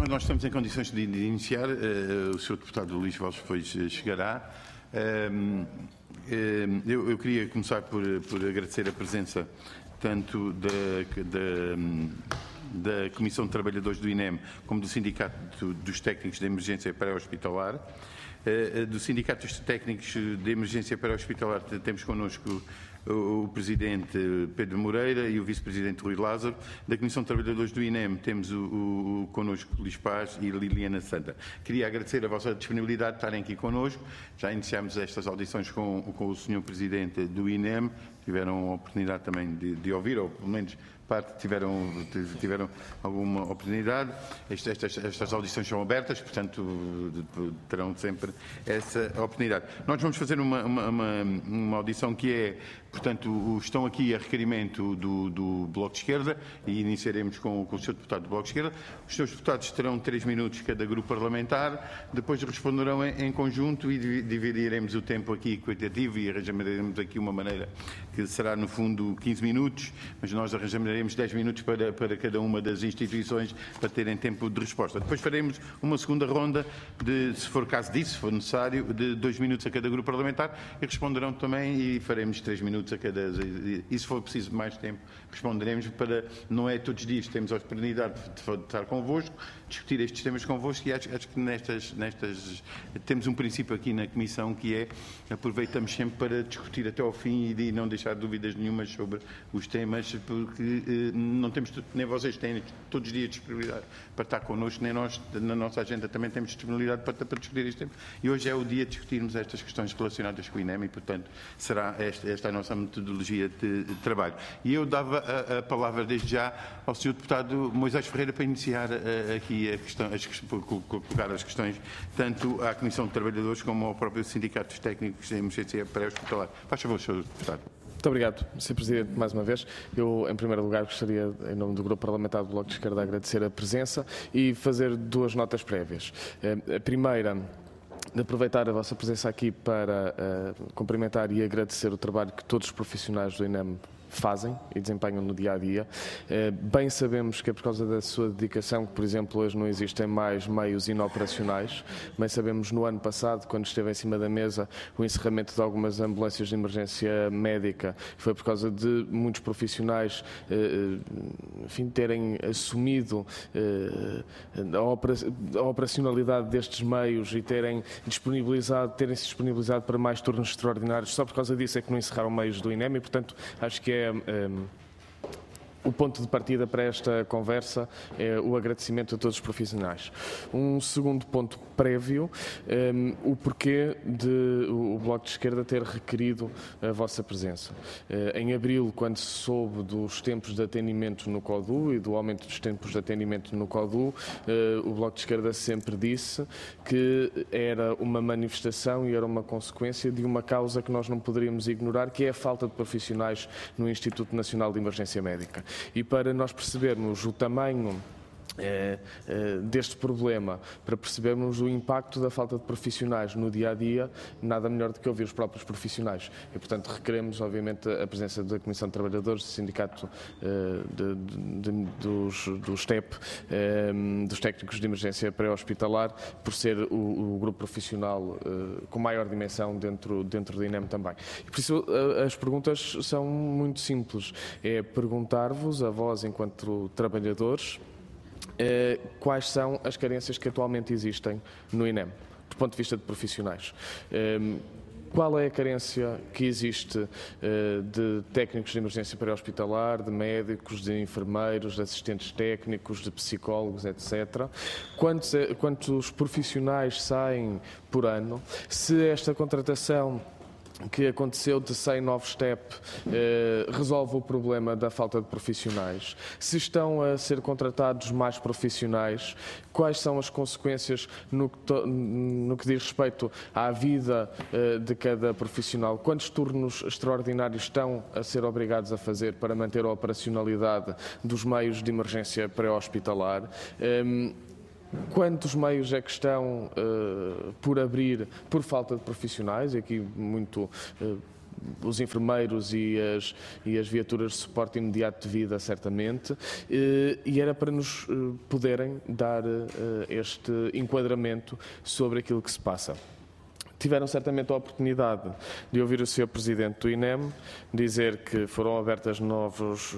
Nós estamos em condições de iniciar. O Sr. Deputado Luís Valls depois chegará. Eu queria começar por agradecer a presença tanto da Comissão de Trabalhadores do INEM como do Sindicato dos Técnicos de Emergência Pré-Hospitalar. Do Sindicato dos Técnicos de Emergência Pré-Hospitalar temos connosco o Presidente Pedro Moreira e o Vice-Presidente Rui Lázaro. Da Comissão de Trabalhadores do INEM temos connosco Luís Paz e Liliana Santa. Queria agradecer a vossa disponibilidade de estarem aqui connosco. Já iniciámos estas audições com o Sr. Presidente do INEM, tiveram a oportunidade também de ouvir, ou pelo menos parte tiveram alguma oportunidade. Estas audições são abertas, portanto terão sempre essa oportunidade. Nós vamos fazer uma audição que é, portanto, estão aqui a requerimento do Bloco de Esquerda e iniciaremos com o Sr. Deputado do Bloco de Esquerda. Os seus deputados terão 3 minutos cada grupo parlamentar, depois responderão em conjunto e dividiremos o tempo aqui equitativo e arranjaremos aqui uma maneira que será no fundo 15 minutos, mas nós arranjaremos 10 minutos para cada uma das instituições para terem tempo de resposta. Depois faremos uma segunda ronda, se for caso disso, se for necessário, de 2 minutos a cada grupo parlamentar e responderão também e faremos 3 minutos a cada. E se for preciso mais tempo, responderemos para. Não é todos os dias que temos a oportunidade de estar convosco, discutir estes temas convosco e acho que nestas temos um princípio aqui na Comissão que é aproveitamos sempre para discutir até ao fim e de não deixar dúvidas nenhumas sobre os temas, porque não temos, nem vocês têm todos os dias disponibilidade para estar connosco, nem nós na nossa agenda também temos disponibilidade para discutir este tema. E hoje é o dia de discutirmos estas questões relacionadas com o INEM e, portanto, será esta a nossa metodologia de trabalho. E eu dava a palavra desde já ao Sr. Deputado Moisés Ferreira para iniciar aqui a questão, colocar as questões tanto à Comissão de Trabalhadores como ao próprio Sindicato dos Técnicos de Emergência Pré-Hospitalar. Faz favor, Sr. Deputado. Muito obrigado, Sr. Presidente, mais uma vez. Eu, em primeiro lugar, gostaria, em nome do Grupo Parlamentar do Bloco de Esquerda, agradecer a presença e fazer 2 notas prévias. A primeira, de aproveitar a vossa presença aqui para cumprimentar e agradecer o trabalho que todos os profissionais do INEM fazem e desempenham no dia-a-dia. Bem sabemos que é por causa da sua dedicação que, por exemplo, hoje não existem mais meios inoperacionais. Bem sabemos no ano passado, quando esteve em cima da mesa, o encerramento de algumas ambulâncias de emergência médica. Foi por causa de muitos profissionais enfim, terem assumido a operacionalidade destes meios e terem se disponibilizado para mais turnos extraordinários. Só por causa disso é que não encerraram meios do INEM e, portanto, acho que o ponto de partida para esta conversa é o agradecimento a todos os profissionais. Um segundo ponto prévio, o porquê de o Bloco de Esquerda ter requerido a vossa presença. Em abril, quando se soube dos tempos de atendimento no CODU e do aumento dos tempos de atendimento no CODU, o Bloco de Esquerda sempre disse que era uma manifestação e era uma consequência de uma causa que nós não poderíamos ignorar, que é a falta de profissionais no Instituto Nacional de Emergência Médica. E para nós percebermos o tamanho deste problema, para percebermos o impacto da falta de profissionais no dia-a-dia, nada melhor do que ouvir os próprios profissionais. E, portanto, requeremos, obviamente, a presença da Comissão de Trabalhadores, do Sindicato dos TEP, dos Técnicos de Emergência Pré-Hospitalar, por ser o grupo profissional com maior dimensão dentro do INEM também. E, por isso, as perguntas são muito simples. É perguntar-vos, a vós, enquanto trabalhadores, quais são as carências que atualmente existem no INEM, do ponto de vista de profissionais. Qual é a carência que existe de técnicos de emergência pré-hospitalar, de médicos, de enfermeiros, de assistentes técnicos, de psicólogos, etc. Quantos profissionais saem por ano? Se esta contratação que aconteceu de 100 novos TEP resolve o problema da falta de profissionais? Se estão a ser contratados mais profissionais, quais são as consequências no que diz respeito à vida de cada profissional? Quantos turnos extraordinários estão a ser obrigados a fazer para manter a operacionalidade dos meios de emergência pré-hospitalar? Quantos meios é que estão por abrir por falta de profissionais? E aqui muito os enfermeiros e as viaturas de suporte imediato de vida, certamente, e era para nos poderem dar este enquadramento sobre aquilo que se passa. Tiveram certamente a oportunidade de ouvir o Sr. Presidente do INEM dizer que foram abertas novos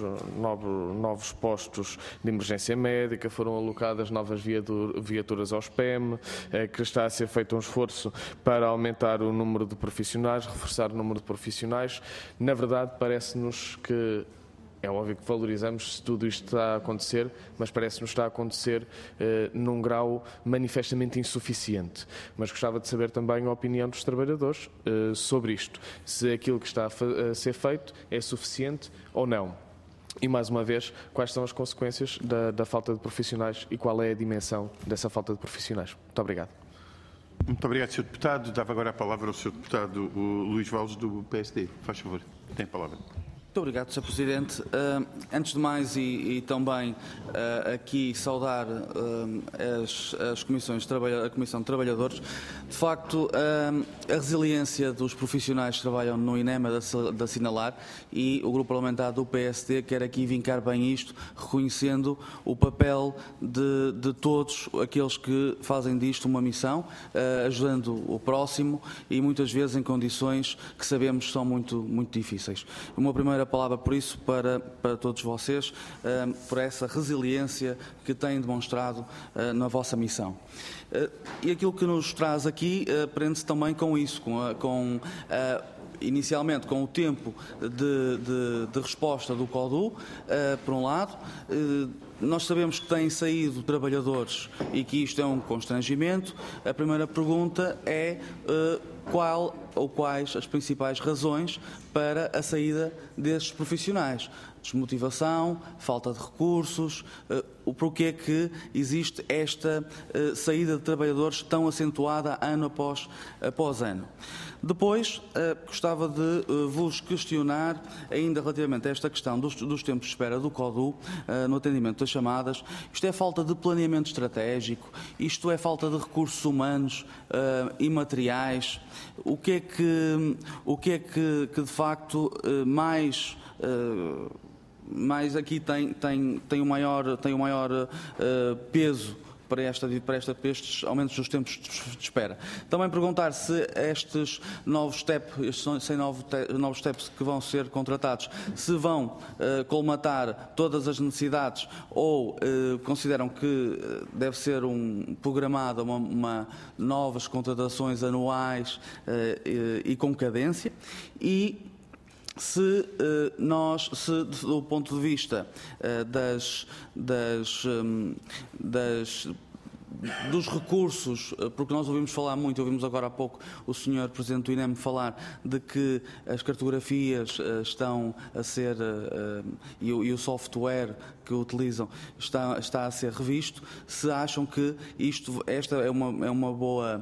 postos de emergência médica, foram alocadas novas viaturas aos PEM, que está a ser feito um esforço para aumentar o número de profissionais, reforçar o número de profissionais. Na verdade, parece-nos que é óbvio que valorizamos se tudo isto está a acontecer, mas parece-nos estar a acontecer num grau manifestamente insuficiente. Mas gostava de saber também a opinião dos trabalhadores sobre isto. Se aquilo que está a ser feito é suficiente ou não. E, mais uma vez, quais são as consequências da falta de profissionais e qual é a dimensão dessa falta de profissionais. Muito obrigado. Muito obrigado, Sr. Deputado. Dava agora a palavra ao Sr. Deputado Luís Valles, do PSD. Faz favor, tem a palavra. Muito obrigado, Sr. Presidente. Antes de mais, e também aqui saudar as comissões a Comissão de Trabalhadores, de facto, a resiliência dos profissionais que trabalham no INEM é de assinalar, e o Grupo Parlamentar do PSD quer aqui vincar bem isto, reconhecendo o papel de todos aqueles que fazem disto uma missão, ajudando o próximo e muitas vezes em condições que sabemos que são muito, muito difíceis. Uma primeira palavra por isso para todos vocês, por essa resiliência que têm demonstrado na vossa missão. E aquilo que nos traz aqui prende-se também com isso, inicialmente com o tempo de resposta do CODU, por um lado. Nós sabemos que têm saído trabalhadores e que isto é um constrangimento. A primeira pergunta é qual ou quais as principais razões para a saída destes profissionais? Desmotivação, falta de recursos, o porquê que existe esta saída de trabalhadores tão acentuada ano após ano. Depois, gostava de vos questionar ainda relativamente a esta questão dos tempos de espera do CODU no atendimento das chamadas. Isto é falta de planeamento estratégico, isto é falta de recursos humanos e materiais. O que é que de facto mais aqui tem o maior peso para estes aumentos dos tempos de espera? Também perguntar se estes novos steps que vão ser contratados, se vão colmatar todas as necessidades ou consideram que deve ser programada uma novas contratações anuais e com cadência. E se do ponto de vista dos recursos, porque nós ouvimos agora há pouco o Sr. Presidente do INEM falar de que as cartografias estão a ser, e o software que utilizam está a ser revisto, se acham que esta é uma boa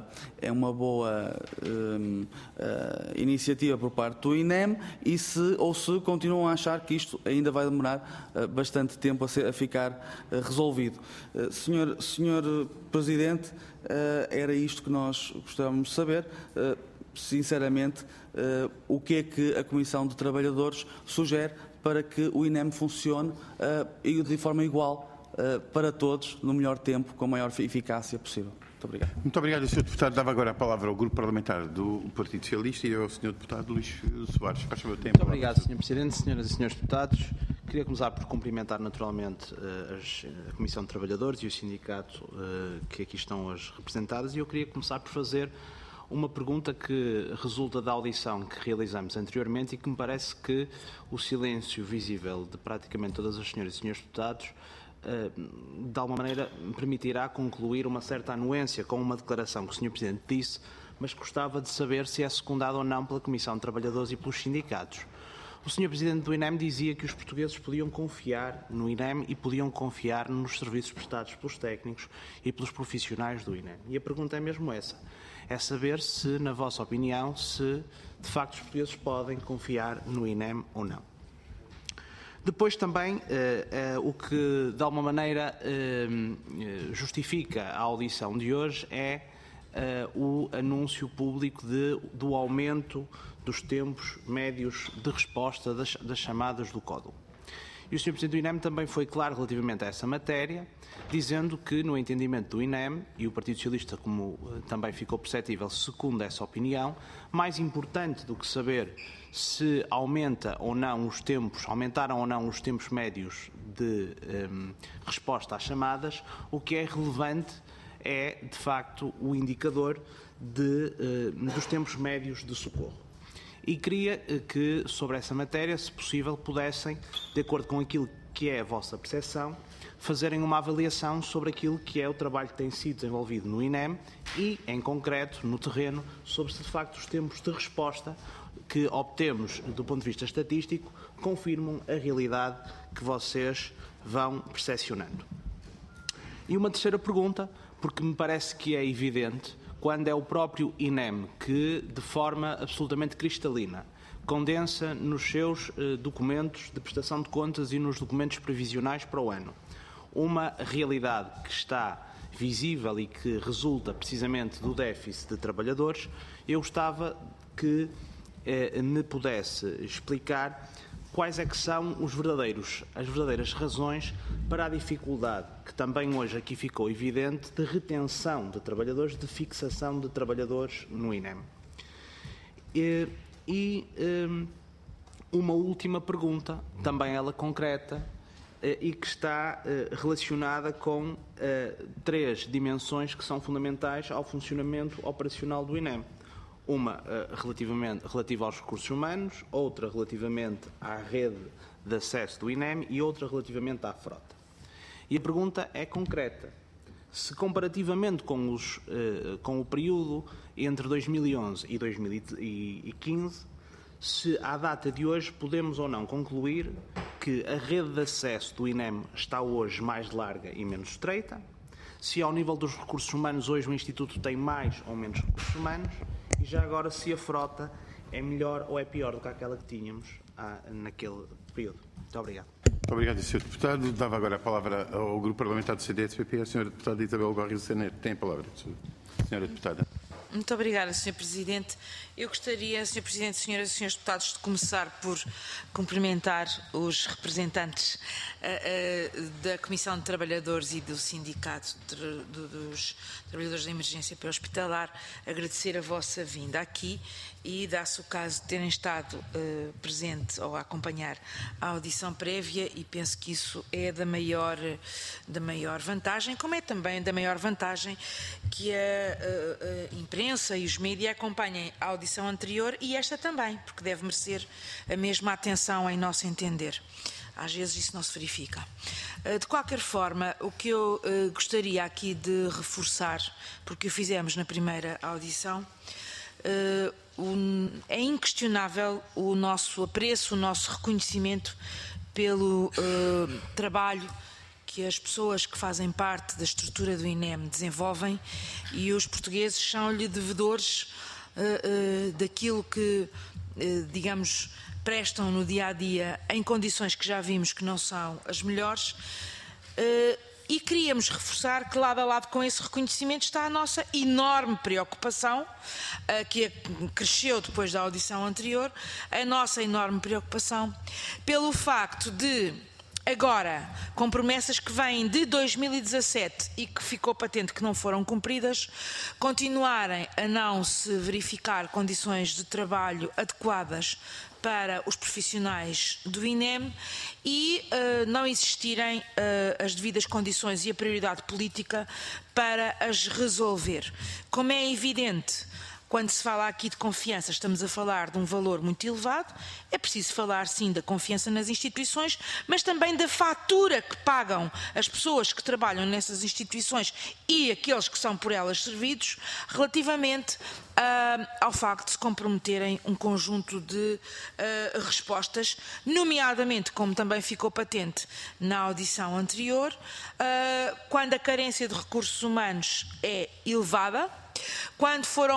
iniciativa por parte do INEM, ou se continuam a achar que isto ainda vai demorar bastante tempo a ficar resolvido. Senhor Presidente, era isto que nós gostávamos de saber. Sinceramente, o que é que a Comissão de Trabalhadores sugere para que o INEM funcione de forma igual para todos, no melhor tempo, com a maior eficácia possível. Muito obrigado. Muito obrigado, Sr. Deputado. Dava agora a palavra ao Grupo Parlamentar do Partido Socialista e ao Sr. Deputado Luís Soares. Faz favor, Muito obrigado, Sr. Presidente, Senhoras e Senhores Deputados. Queria começar por cumprimentar naturalmente a Comissão de Trabalhadores e o sindicato que aqui estão hoje representadas, e eu queria começar por fazer uma pergunta que resulta da audição que realizamos anteriormente e que me parece que o silêncio visível de praticamente todas as senhoras e senhores deputados de alguma maneira me permitirá concluir uma certa anuência com uma declaração que o Sr. Presidente disse, mas gostava de saber se é secundada ou não pela Comissão de Trabalhadores e pelos sindicatos. O Sr. Presidente do INEM dizia que os portugueses podiam confiar no INEM e podiam confiar nos serviços prestados pelos técnicos e pelos profissionais do INEM. E a pergunta é mesmo essa. É saber se, na vossa opinião, se de facto os portugueses podem confiar no INEM ou não. Depois também, o que de alguma maneira justifica a audição de hoje é o anúncio público do aumento dos tempos médios de resposta das chamadas do CODU. E o Sr. Presidente do INEM também foi claro relativamente a essa matéria, dizendo que, no entendimento do INEM, e o Partido Socialista, como também ficou perceptível, secunda essa opinião, mais importante do que saber se aumentaram ou não os tempos médios de resposta às chamadas, o que é relevante é, de facto, o indicador dos tempos médios de socorro. E queria que, sobre essa matéria, se possível, pudessem, de acordo com aquilo que é a vossa percepção, fazerem uma avaliação sobre aquilo que é o trabalho que tem sido desenvolvido no INEM e, em concreto, no terreno, sobre se, de facto, os tempos de resposta que obtemos do ponto de vista estatístico confirmam a realidade que vocês vão percepcionando. E uma terceira pergunta, porque me parece que é evidente, quando é o próprio INEM que, de forma absolutamente cristalina, condensa nos seus documentos de prestação de contas e nos documentos previsionais para o ano uma realidade que está visível e que resulta precisamente do déficit de trabalhadores, eu gostava que me pudesse explicar quais é que são as verdadeiras razões para a dificuldade, que também hoje aqui ficou evidente, de retenção de trabalhadores, de fixação de trabalhadores no INEM. Uma última pergunta, também ela concreta, e que está relacionada com três dimensões que são fundamentais ao funcionamento operacional do INEM. Uma relativa aos recursos humanos, outra relativamente à rede de acesso do INEM e outra relativamente à frota. E a pergunta é concreta. Se comparativamente com o período entre 2011 e 2015, se à data de hoje podemos ou não concluir que a rede de acesso do INEM está hoje mais larga e menos estreita, se ao nível dos recursos humanos hoje o Instituto tem mais ou menos recursos humanos, e já agora se a frota é melhor ou é pior do que aquela que tínhamos naquele período. Muito obrigado. Muito obrigado, Sr. Deputado. Dava agora a palavra ao Grupo Parlamentar do CDS-PP, a Sra. Deputada Isabel Górrias Saneiro. Tem a palavra, Sra. Deputada. Muito obrigada, Sr. Presidente. Eu gostaria, Sr. Presidente, Senhoras e Senhores Deputados, de começar por cumprimentar os representantes da Comissão de Trabalhadores e do Sindicato dos Trabalhadores da Emergência Pré-Hospitalar, agradecer a vossa vinda aqui e, dá-se o caso de terem estado presente ou a acompanhar a audição prévia, e penso que isso é da maior vantagem, como é também da maior vantagem que a imprensa e os mídias acompanhem a audição anterior e esta também, porque deve merecer a mesma atenção em nosso entender. Às vezes isso não se verifica. De qualquer forma, o que eu gostaria aqui de reforçar, porque o fizemos na primeira audição, é inquestionável o nosso apreço, o nosso reconhecimento pelo trabalho que as pessoas que fazem parte da estrutura do INEM desenvolvem, e os portugueses são-lhe devedores daquilo que, digamos, prestam no dia-a-dia em condições que já vimos que não são as melhores, e queríamos reforçar que lado a lado com esse reconhecimento está a nossa enorme preocupação, que cresceu depois da audição anterior, a nossa enorme preocupação pelo facto de, agora, com promessas que vêm de 2017 e que ficou patente que não foram cumpridas, continuarem a não se verificar condições de trabalho adequadas para os profissionais do INEM e não existirem as devidas condições e a prioridade política para as resolver. Como é evidente, quando se fala aqui de confiança, estamos a falar de um valor muito elevado. É preciso falar, sim, da confiança nas instituições, mas também da fatura que pagam as pessoas que trabalham nessas instituições e aqueles que são por elas servidos, relativamente ao facto de se comprometerem um conjunto de respostas, nomeadamente, como também ficou patente na audição anterior, quando a carência de recursos humanos é elevada, quando foram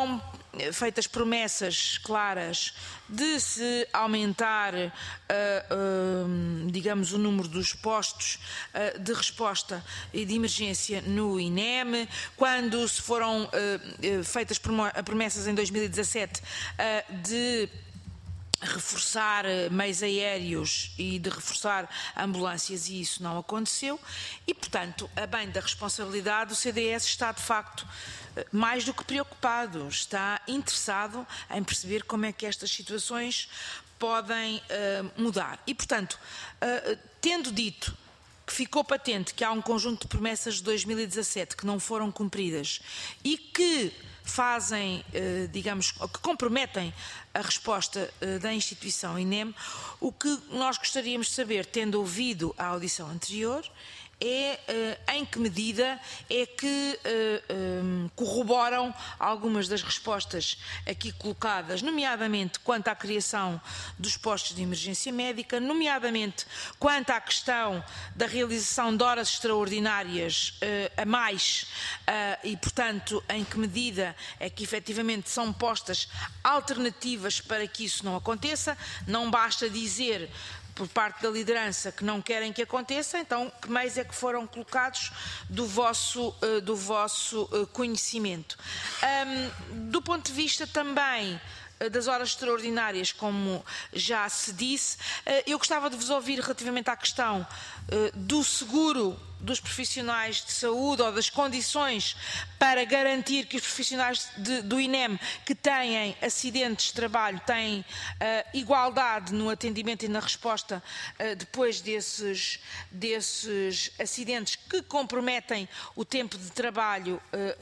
feitas promessas claras de se aumentar, digamos, o número dos postos de resposta e de emergência no INEM, quando se foram feitas promessas em 2017 de reforçar meios aéreos e de reforçar ambulâncias, e isso não aconteceu. E, portanto, a bem da responsabilidade, o CDS está, de facto, mais do que preocupado, está interessado em perceber como é que estas situações podem mudar. E, portanto, tendo dito que ficou patente que há um conjunto de promessas de 2017 que não foram cumpridas e que fazem, digamos, que comprometem a resposta da instituição INEM, o que nós gostaríamos de saber, tendo ouvido a audição anterior, é em que medida é que corroboram algumas das respostas aqui colocadas, nomeadamente quanto à criação dos postos de emergência médica, nomeadamente quanto à questão da realização de horas extraordinárias a mais e, portanto, em que medida é que efetivamente são postas alternativas para que isso não aconteça. Não basta dizer por parte da liderança que não querem que aconteça, então que meios é que foram colocados do vosso conhecimento? Do ponto de vista também das horas extraordinárias, como já se disse, eu gostava de vos ouvir relativamente à questão do seguro dos profissionais de saúde ou das condições para garantir que os profissionais do INEM que têm acidentes de trabalho têm igualdade no atendimento e na resposta depois desses acidentes que comprometem o tempo de trabalho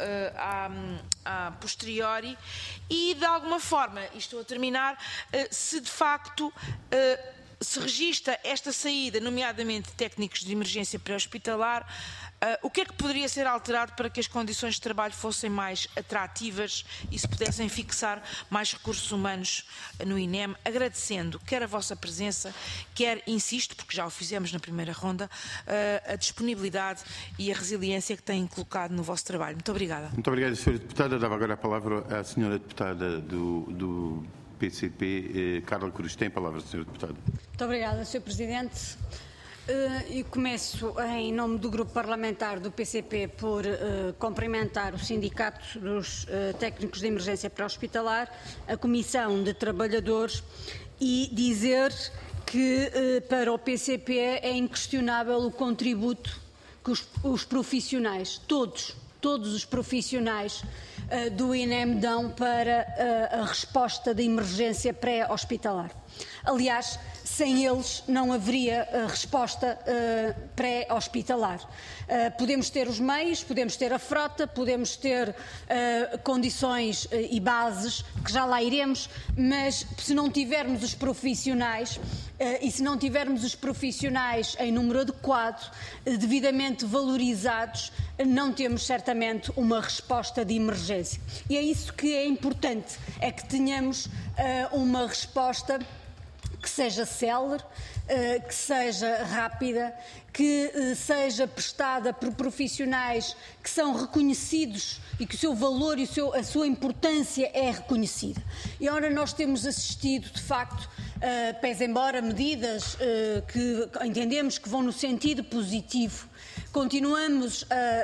a posteriori e, de alguma forma, e estou a terminar, se de facto se registra esta saída, nomeadamente de técnicos de emergência pré-hospitalar, o que é que poderia ser alterado para que as condições de trabalho fossem mais atrativas e se pudessem fixar mais recursos humanos no INEM, agradecendo quer a vossa presença, quer, insisto, porque já o fizemos na primeira ronda, a disponibilidade e a resiliência que têm colocado no vosso trabalho. Muito obrigada. Muito obrigado, Sra. Deputada. Dava agora a palavra à Sra. Deputada do PCP, Carla Cruz. Tem a palavra, Sra. Deputada. Muito obrigada, Sr. Presidente. E começo, em nome do Grupo Parlamentar do PCP, por cumprimentar o Sindicato dos Técnicos de Emergência Pré-Hospitalar, a Comissão de Trabalhadores e dizer que para o PCP é inquestionável o contributo que os profissionais, todos os profissionais do INEM dão para a resposta de emergência pré-hospitalar. Aliás, sem eles não haveria resposta pré-hospitalar. Podemos ter os meios, podemos ter a frota, podemos ter condições e bases, que já lá iremos, mas se não tivermos os profissionais e se não tivermos os profissionais em número adequado, devidamente valorizados, não temos certamente uma resposta de emergência. E é isso que é importante, é que tenhamos uma resposta que seja célere, que seja rápida, que seja prestada por profissionais que são reconhecidos e que o seu valor e a sua importância é reconhecida. E ora nós temos assistido, de facto, pese embora medidas que entendemos que vão no sentido positivo, continuamos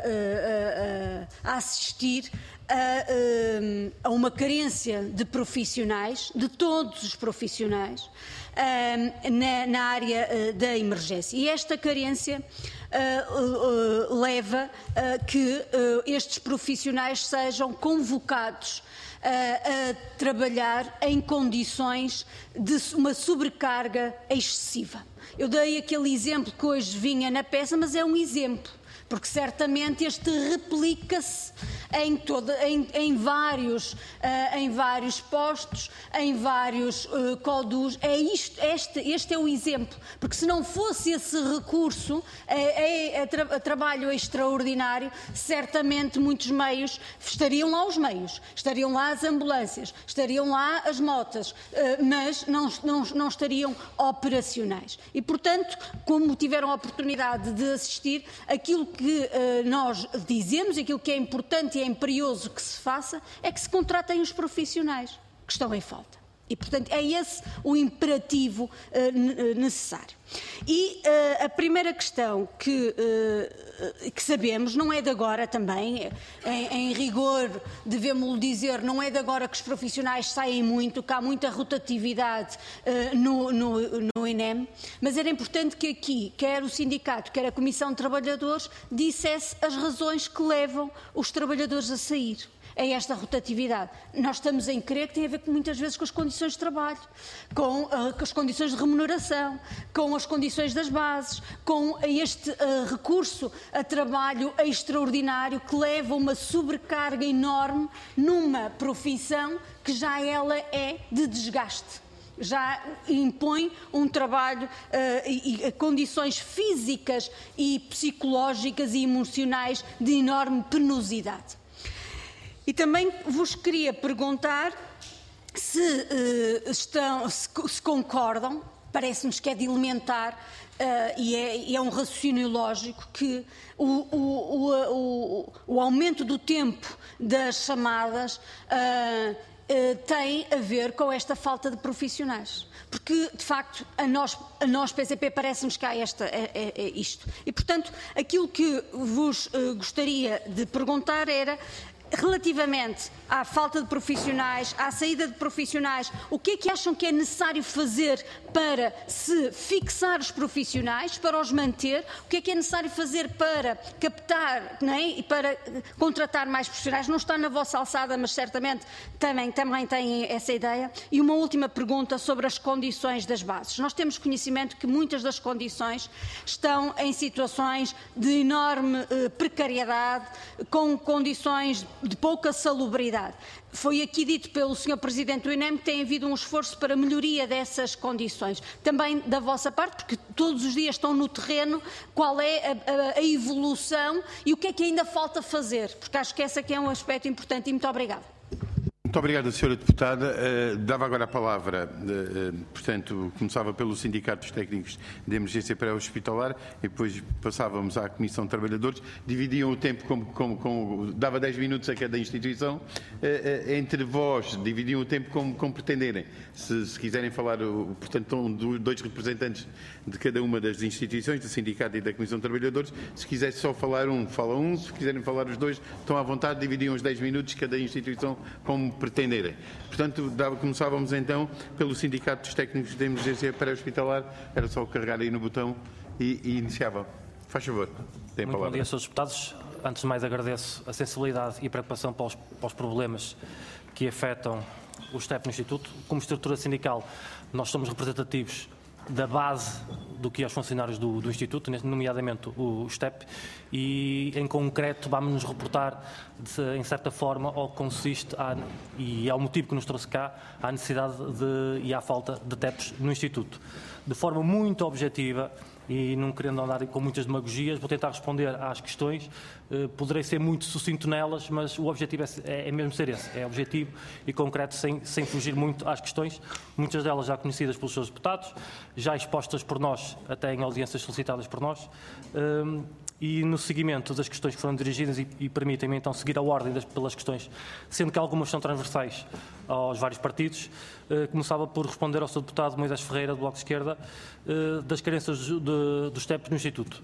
a assistir a uma carência de profissionais, de todos os profissionais, na área da emergência. E esta carência leva a que estes profissionais sejam convocados a trabalhar em condições de uma sobrecarga excessiva. Eu dei aquele exemplo que hoje vinha na peça, mas é um exemplo, porque certamente este replica-se em vários postos, em vários CODUs. Este é o exemplo, porque se não fosse esse recurso a trabalho extraordinário, certamente muitos meios, estariam lá os meios, estariam lá as ambulâncias, estariam lá as motas, mas não estariam operacionais. E, portanto, como tiveram a oportunidade de assistir, aquilo que que nós dizemos, aquilo que é importante e é imperioso que se faça, é que se contratem os profissionais que estão em falta. E, portanto, é esse o imperativo necessário. E a primeira questão que sabemos, não é de agora também, em rigor, devemos-lo dizer, não é de agora que os profissionais saem muito, que há muita rotatividade no INEM, mas era importante que aqui, quer o sindicato, quer a Comissão de Trabalhadores, dissesse as razões que levam os trabalhadores a sair. É esta rotatividade. Nós estamos em crer que tem a ver muitas vezes com as condições de trabalho, com as condições de remuneração, com as condições das bases, com este recurso a trabalho extraordinário que leva a uma sobrecarga enorme numa profissão que já ela é de desgaste. Já impõe um trabalho e condições físicas e psicológicas e emocionais de enorme penosidade. E também vos queria perguntar se concordam, parece-nos que é de elementar e é um raciocínio lógico que o aumento do tempo das chamadas tem a ver com esta falta de profissionais. Porque, de facto, a nós PCP, parece-nos que há isto. E, portanto, aquilo que vos gostaria de perguntar era, relativamente à falta de profissionais, à saída de profissionais, o que é que acham que é necessário fazer para se fixar os profissionais, para os manter? O que é necessário fazer para captar, não é? E para contratar mais profissionais? Não está na vossa alçada, mas certamente também têm essa ideia. E uma última pergunta sobre as condições das bases. Nós temos conhecimento que muitas das condições estão em situações de enorme precariedade, com condições de pouca salubridade. Foi aqui dito pelo Sr. Presidente do INEM que tem havido um esforço para a melhoria dessas condições. Também da vossa parte, porque todos os dias estão no terreno, qual é a evolução e o que é que ainda falta fazer? Porque acho que esse aqui é um aspecto importante. E muito obrigada. Muito obrigado, Sra. Deputada. Dava agora a palavra, portanto, começava pelo Sindicato dos Técnicos de Emergência Pré-Hospitalar e depois passávamos à Comissão de Trabalhadores. Dividiam o tempo, dava 10 minutos a cada instituição. Entre vós, dividiam o tempo como pretenderem. Se quiserem falar, portanto, estão dois representantes de cada uma das instituições, do Sindicato e da Comissão de Trabalhadores. Se quiserem só falar um, fala um. Se quiserem falar os dois, estão à vontade. Dividiam os 10 minutos cada instituição como pretenderem. Portanto, começávamos então pelo Sindicato dos Técnicos de Emergência Pré-Hospitalar. Era só carregar aí no botão e iniciava. Faz favor, tem a palavra. Bom dia, Srs. Deputados. Antes de mais, agradeço a sensibilidade e preocupação para os problemas que afetam o STEP no Instituto. Como estrutura sindical, nós somos representativos da base do que é os funcionários do Instituto, nomeadamente o STEP, e em concreto vamos nos reportar, em certa forma, ao que consiste, e é o motivo que nos trouxe cá, à necessidade e à falta de TEPs no Instituto. De forma muito objetiva, e não querendo andar com muitas demagogias, vou tentar responder às questões. Poderei ser muito sucinto nelas, mas o objetivo é mesmo ser esse, é objetivo e concreto, sem fugir muito às questões, muitas delas já conhecidas pelos seus deputados, já expostas por nós, até em audiências solicitadas por nós, e no seguimento das questões que foram dirigidas, e permitem-me então seguir a ordem pelas questões, sendo que algumas são transversais aos vários partidos. Começava por responder ao Sr. Deputado Moisés Ferreira, do Bloco de Esquerda, das carências dos TEPs no Instituto.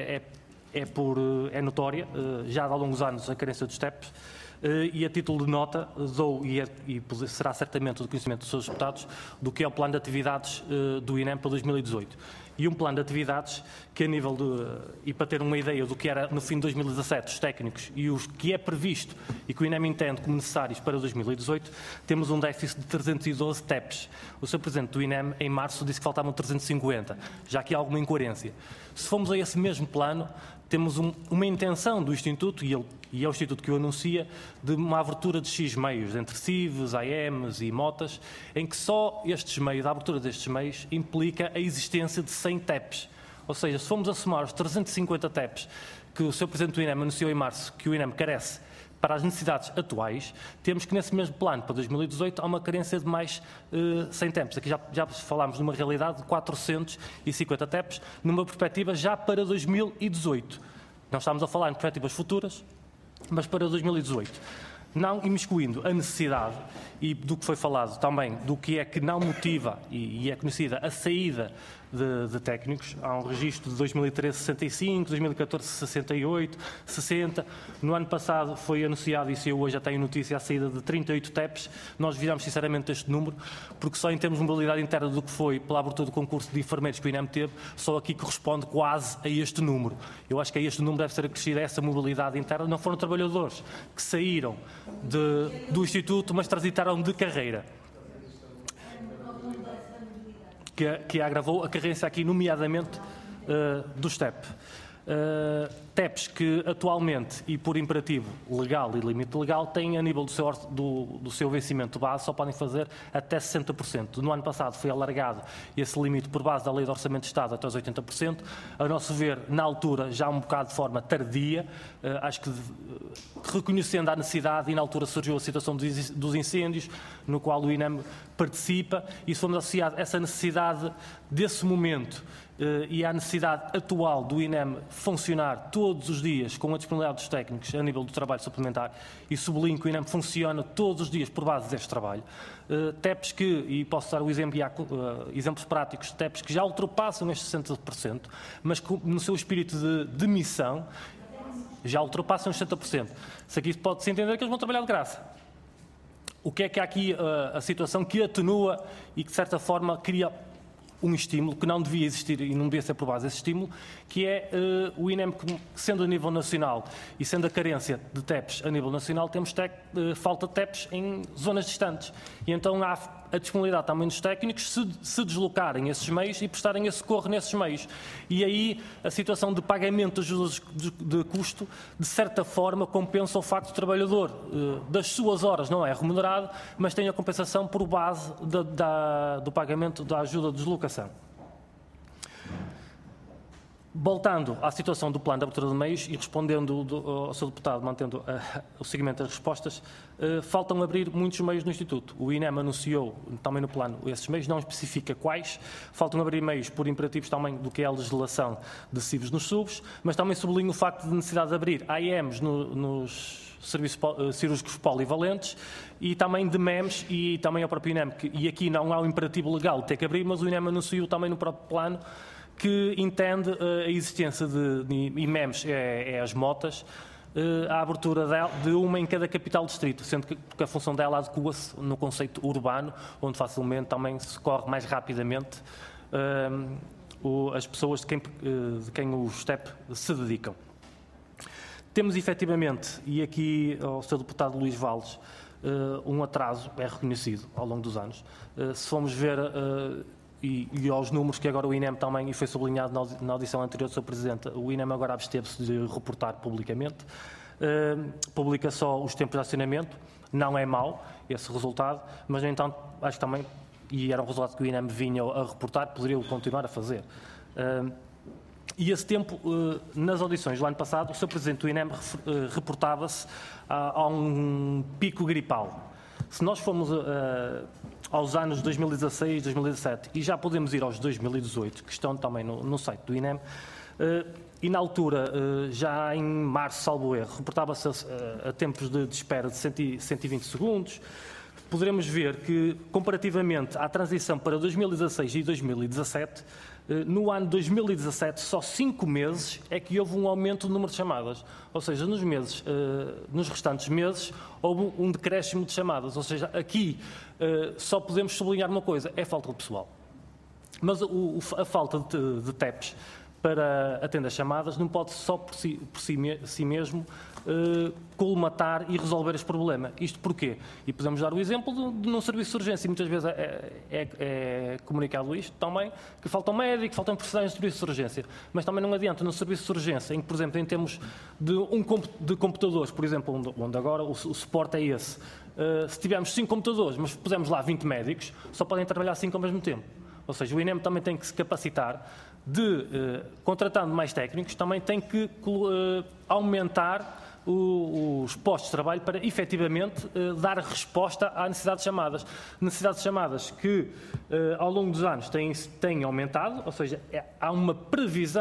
É notória, já há longos anos, a carência dos TEPs, e a título de nota dou, e será certamente do conhecimento dos seus deputados, do que é o plano de atividades do INEM para 2018. E um plano de atividades que, a nível e para ter uma ideia do que era no fim de 2017 os técnicos e os que é previsto e que o INEM entende como necessários para 2018, temos um déficit de 312 TEPs. O Sr. Presidente do INEM, em março, disse que faltavam 350, já que há alguma incoerência. Se formos a esse mesmo plano, temos uma intenção do Instituto, e é o Instituto que o anuncia, de uma abertura de X meios, entre CIVs, AMs e motas, em que só estes meios, a abertura destes meios, implica a existência de 100 TEPs. Ou seja, se formos a somar os 350 TEPs que o Sr. Presidente do INEM anunciou em março, que o INEM carece para as necessidades atuais, temos que nesse mesmo plano, para 2018, há uma carência de mais 100 TEPs. Aqui já falámos de uma realidade de 450 TEPs, numa perspectiva já para 2018. Não estamos a falar em perspectivas futuras, mas para 2018. Não imiscuindo a necessidade e do que foi falado também, do que é que não motiva e é conhecida a saída de técnicos. Há um registro de 2013 65, 2014 68, 60. No ano passado foi anunciado, e se eu hoje já tenho notícia, a saída de 38 TEPs. Nós viramos sinceramente este número, porque só em termos de mobilidade interna do que foi pela abertura do concurso de enfermeiros que o INEM teve, só aqui corresponde quase a este número. Eu acho que a este número deve ser acrescida essa mobilidade interna. Não foram trabalhadores que saíram do Instituto, mas transitaram de carreira. Que agravou a carência aqui, nomeadamente dos TEP. TEPs que atualmente, e por imperativo legal e limite legal, têm a nível do seu vencimento base, só podem fazer até 60%. No ano passado foi alargado esse limite por base da Lei de Orçamento de Estado até os 80%. A nosso ver, na altura, já um bocado de forma tardia, acho que reconhecendo a necessidade, e na altura surgiu a situação dos incêndios, no qual o INEM participa, e se formos associar essa necessidade desse momento e à necessidade atual do INEM funcionar todos os dias com a disponibilidade dos técnicos a nível do trabalho suplementar, e sublinho que o INEM funciona todos os dias por base deste trabalho, TEPs que, e posso dar o exemplo, e há exemplos práticos, TEPs que já ultrapassam estes 60%, mas no seu espírito de missão já ultrapassam os 60%. Se aqui pode-se entender que eles vão trabalhar de graça. O que é que há aqui a situação que atenua e que, de certa forma, cria um estímulo que não devia existir e não devia ser por base desse estímulo, que é o INEM, sendo a nível nacional e sendo a carência de TEPs a nível nacional, temos falta de TEPs em zonas distantes. E então há a disponibilidade também dos técnicos se deslocarem esses meios e prestarem esse socorro nesses meios. E aí a situação de pagamento de ajudas de custo, de certa forma, compensa o facto do trabalhador das suas horas não é remunerado, mas tem a compensação por base do pagamento da ajuda de deslocação. Voltando à situação do plano de abertura de meios e respondendo ao Sr. Deputado, mantendo o seguimento das respostas, faltam abrir muitos meios no Instituto. O INEM anunciou também no plano esses meios, não especifica quais. Faltam abrir meios por imperativos também do que é a legislação de CIVs nos SUBs, mas também sublinho o facto de necessidade de abrir AEMs nos serviços cirúrgicos polivalentes e também de MEMs e também ao próprio INEM. E aqui não há um imperativo legal de ter que abrir, mas o INEM anunciou também no próprio plano que entende a existência de IMEMs, as motas, a abertura de uma em cada capital distrito, sendo que a função dela adequa-se no conceito urbano, onde facilmente também se corre mais rapidamente as pessoas de quem os TEP se dedicam. Temos efetivamente, e aqui ao Sr. Deputado Luís Valles, um atraso, é reconhecido ao longo dos anos. Se formos ver e aos números que agora o INEM também, e foi sublinhado na audição anterior do Sr. Presidente, o INEM agora absteve-se de reportar publicamente, publica só os tempos de acionamento, não é mau esse resultado, mas no entanto acho que também, e era um resultado que o INEM vinha a reportar, poderia continuar a fazer. E esse tempo, nas audições do ano passado, o Sr. Presidente do INEM reportava-se a um pico gripal. Se nós formos aos anos 2016, 2017 e já podemos ir aos 2018, que estão também no site do INEM, e na altura, já em março, salvo erro, reportava-se a tempos de espera de 120 segundos. Poderemos ver que, comparativamente à transição para 2016 e 2017, no ano 2017, só 5 meses é que houve um aumento do número de chamadas. Ou seja, nos restantes meses, houve um decréscimo de chamadas. Ou seja, aqui só podemos sublinhar uma coisa, é falta de pessoal. Mas a falta de TEPs para atender as chamadas não pode só por si mesmo colmatar e resolver este problema. Isto porquê? E podemos dar o exemplo de num serviço de urgência. Muitas vezes é comunicado isto também, que faltam médicos, faltam profissionais de serviço de urgência. Mas também não adianta no serviço de urgência, em que, por exemplo, em termos de computadores, por exemplo, onde agora o suporte é esse. Se tivermos 5 computadores, mas pusermos lá 20 médicos, só podem trabalhar 5 ao mesmo tempo. Ou seja, o INEM também tem que se capacitar contratando mais técnicos, também tem que aumentar os postos de trabalho para efetivamente dar resposta à necessidade de chamadas. Necessidade de chamadas que ao longo dos anos têm aumentado, ou seja, há uma previsão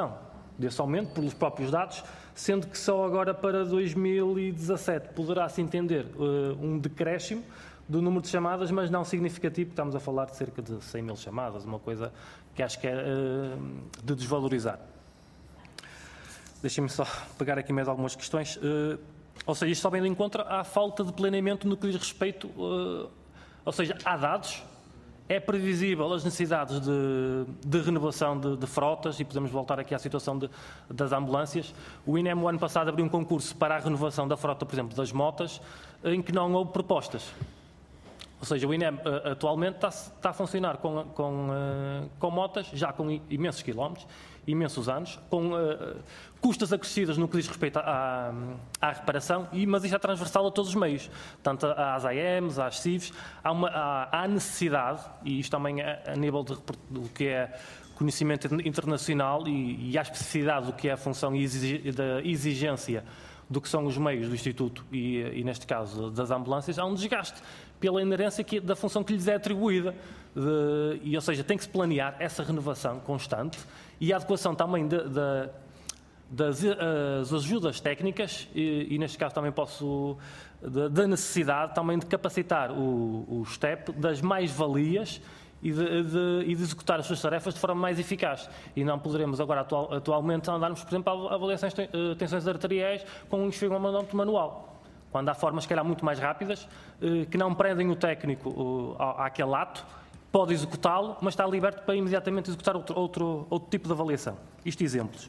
desse aumento, pelos próprios dados, sendo que só agora para 2017 poderá-se entender um decréscimo do número de chamadas, mas não significativo, estamos a falar de cerca de 100 mil chamadas, uma coisa que acho que é de desvalorizar. Deixem-me só pegar aqui mais algumas questões. Ou seja, isto só vem de encontro à falta de planeamento no que diz respeito, ou seja, há dados, é previsível as necessidades de renovação de frotas, e podemos voltar aqui à situação das ambulâncias. O INEM, o ano passado, abriu um concurso para a renovação da frota, por exemplo, das motas, em que não houve propostas. Ou seja, o INEM atualmente está a funcionar com motas, já com imensos quilómetros, imensos anos, com custas acrescidas no que diz respeito à reparação, mas isto é transversal a todos os meios, tanto às AMs, às CIVs. Há necessidade, e isto também é a nível do que é conhecimento internacional e à especificidade do que é a função da exigência do que são os meios do Instituto e neste caso, das ambulâncias, há um desgaste pela inerência da função que lhes é atribuída. Ou seja, tem que se planear essa renovação constante e a adequação também das ajudas técnicas e neste caso também da necessidade também de capacitar o STEP das mais-valias e de executar as suas tarefas de forma mais eficaz. E não poderemos agora atualmente andarmos, por exemplo, a avaliações de tensões arteriais com um esfregomanometro manual, quando há formas, se calhar, muito mais rápidas, que não prendem o técnico àquele ato, pode executá-lo, mas está liberto para imediatamente executar outro tipo de avaliação. Isto exemplos.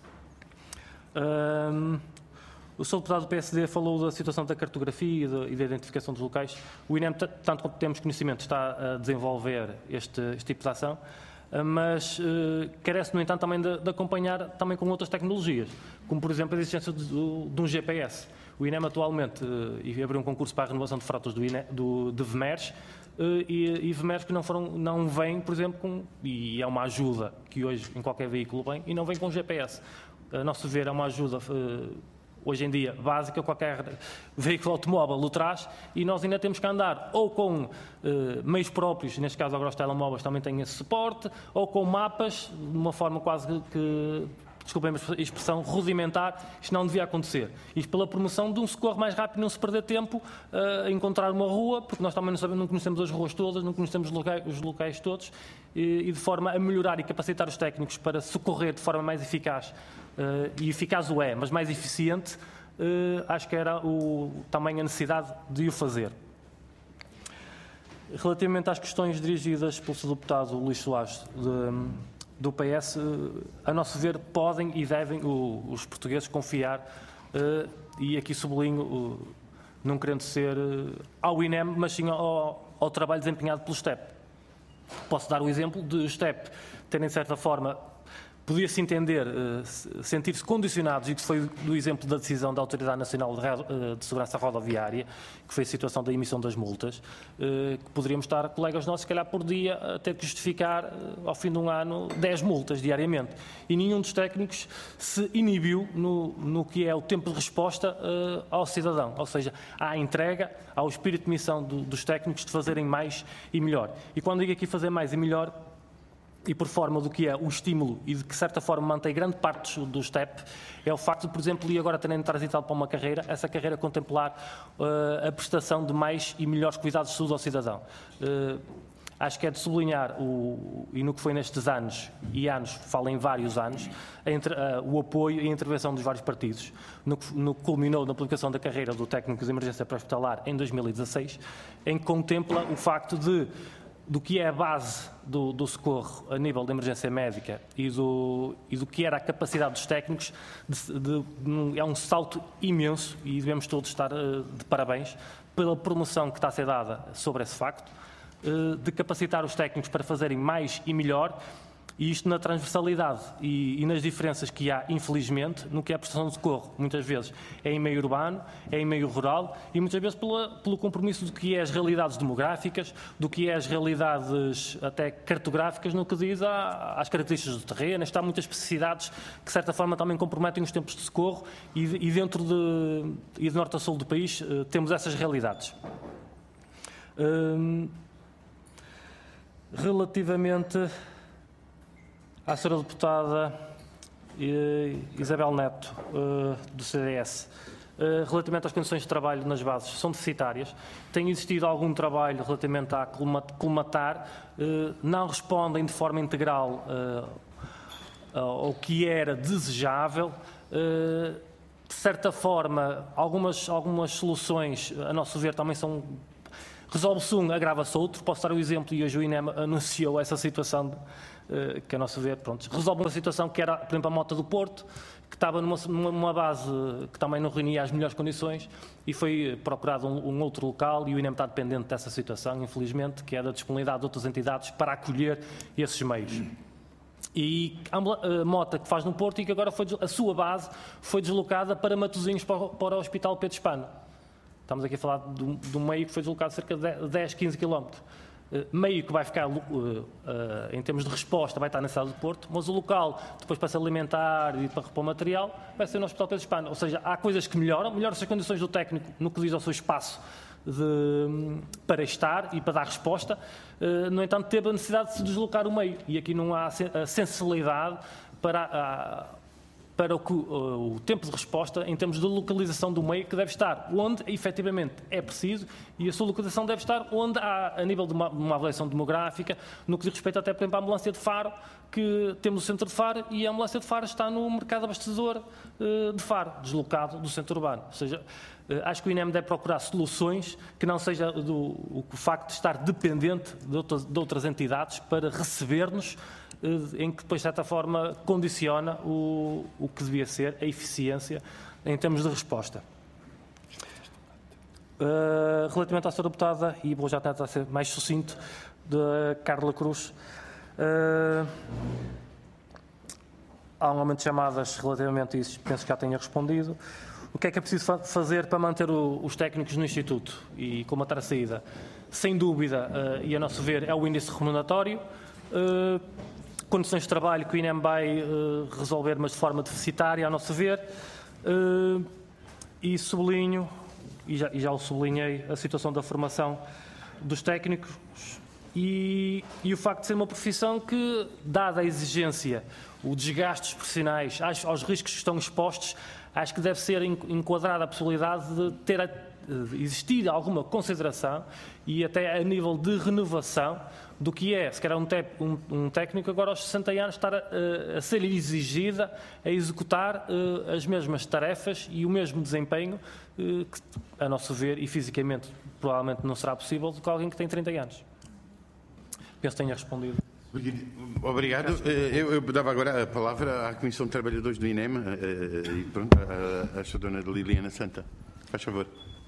O Sr. Deputado do PSD falou da situação da cartografia e da identificação dos locais. O INEM, tanto quanto temos conhecimento, está a desenvolver este tipo de ação, mas carece, no entanto, também de acompanhar também com outras tecnologias, como, por exemplo, a existência de um GPS. O INEM atualmente abriu um concurso para a renovação de frotas de VMERs, e VMERs que não vêm, por exemplo, e é uma ajuda que hoje em qualquer veículo vem, e não vem com GPS. A nosso ver, é uma ajuda hoje em dia básica, qualquer veículo automóvel o traz, e nós ainda temos que andar ou com meios próprios, neste caso agora os telemóveis também têm esse suporte, ou com mapas, de uma forma quase que, desculpem a expressão, rudimentar. Isto não devia acontecer. Isto pela promoção de um socorro mais rápido, não se perder tempo a encontrar uma rua, porque nós também não conhecemos as ruas todas, não conhecemos os locais todos, e de forma a melhorar e capacitar os técnicos para socorrer de forma mais eficaz, e eficaz mas mais eficiente, acho que era também a necessidade de o fazer. Relativamente às questões dirigidas pelo Sr. Deputado Luís Soares do PS, a nosso ver, podem e devem os portugueses confiar, e aqui sublinho, não querendo ser ao INEM, mas sim ao trabalho desempenhado pelo STEP. Posso dar o exemplo de o STEP terem, de certa forma, podia-se entender, sentir-se condicionados, e que foi do exemplo da decisão da Autoridade Nacional de Segurança Rodoviária, que foi a situação da emissão das multas, que poderíamos estar, colegas nossos, se calhar por dia, a ter que justificar, ao fim de um ano, 10 multas diariamente. E nenhum dos técnicos se inibiu no que é o tempo de resposta ao cidadão. Ou seja, há a entrega, há o espírito de missão dos técnicos de fazerem mais e melhor. E quando digo aqui fazer mais e melhor, e por forma do que é o estímulo e de que, de certa forma, mantém grande parte do STEP, é o facto de, por exemplo, e agora terem transitado para uma carreira, essa carreira contemplar a prestação de mais e melhores cuidados de saúde ao cidadão. Acho que é de sublinhar, e no que foi nestes anos, falo em vários anos, o apoio e a intervenção dos vários partidos, no que culminou na publicação da carreira do técnico de emergência pré-hospitalar em 2016, em que contempla o facto do que é a base do socorro a nível de emergência médica e do que era a capacidade dos técnicos, é um salto imenso, e devemos todos estar de parabéns pela promoção que está a ser dada sobre esse facto, de capacitar os técnicos para fazerem mais e melhor, e isto na transversalidade e nas diferenças que há, infelizmente, no que é a prestação de socorro. Muitas vezes é em meio urbano, é em meio rural, e muitas vezes pelo compromisso do que é as realidades demográficas, do que é as realidades até cartográficas, no que diz às características do terreno. Há muitas especificidades que, de certa forma, também comprometem os tempos de socorro, e dentro de norte a sul do país temos essas realidades. Relativamente à senhora deputada Isabel Neto, do CDS. Relativamente às condições de trabalho nas bases, são deficitárias. Tem existido algum trabalho relativamente a colmatar, não respondem de forma integral ao que era desejável. De certa forma, algumas soluções, a nosso ver, também são... Resolve-se um, agrava-se outro. Posso dar o exemplo, e hoje o INEM anunciou essa situação, que a nosso ver, pronto, resolve uma situação que era, por exemplo, a Mota do Porto, que estava numa base que também não reunia as melhores condições, e foi procurado um outro local, e o INEM está dependente dessa situação, infelizmente, que é da disponibilidade de outras entidades para acolher esses meios. E a Mota que faz no Porto, e que agora a sua base foi deslocada para Matosinhos, para o Hospital Pedro Espano. Estamos aqui a falar de um meio que foi deslocado cerca de 10, 15 km. Meio que vai ficar, em termos de resposta, vai estar na cidade do Porto, mas o local, depois para se alimentar e para repor material, vai ser no Hospital Pedro Espano. Ou seja, há coisas que melhoram-se as condições do técnico no que diz ao seu espaço para estar e para dar resposta. No entanto, teve a necessidade de se deslocar o meio, e aqui não há a sensibilidade para o tempo de resposta em termos de localização do meio, que deve estar onde efetivamente é preciso, e a sua localização deve estar onde há, a nível de uma avaliação demográfica, no que diz respeito até, por exemplo, à ambulância de Faro, que temos o centro de Faro, e a ambulância de Faro está no mercado abastecedor de Faro, deslocado do centro urbano. Ou seja, acho que o INEM deve procurar soluções que não seja o facto de estar dependente de outras entidades para receber-nos, em que depois, de certa forma, condiciona o que devia ser a eficiência em termos de resposta. Relativamente à senhora deputada, e vou já tentar ser mais sucinto, da Carla Cruz, há um aumento de chamadas relativamente a isso, penso que já tenha respondido. O que é preciso fazer para manter os técnicos no Instituto e colmatar a saída? Sem dúvida, e a nosso ver, é o índice remuneratório. Condições de trabalho que o INEM vai resolver, mas de forma deficitária, a nosso ver, e sublinho, e já o sublinhei, a situação da formação dos técnicos e o facto de ser uma profissão que, dada a exigência, o desgaste dos profissionais, aos riscos que estão expostos, acho que deve ser enquadrada a possibilidade de existir alguma consideração e até a nível de renovação do que é, se calhar um técnico agora aos 60 anos estar a ser exigida a executar as mesmas tarefas e o mesmo desempenho que, a nosso ver, e fisicamente provavelmente não será possível, do que alguém que tem 30 anos. Penso que tenha respondido. Obrigado. Eu dava agora a palavra à Comissão de Trabalhadores do INEM e pronto, a Sra. Dona Liliana Santa. Faz favor.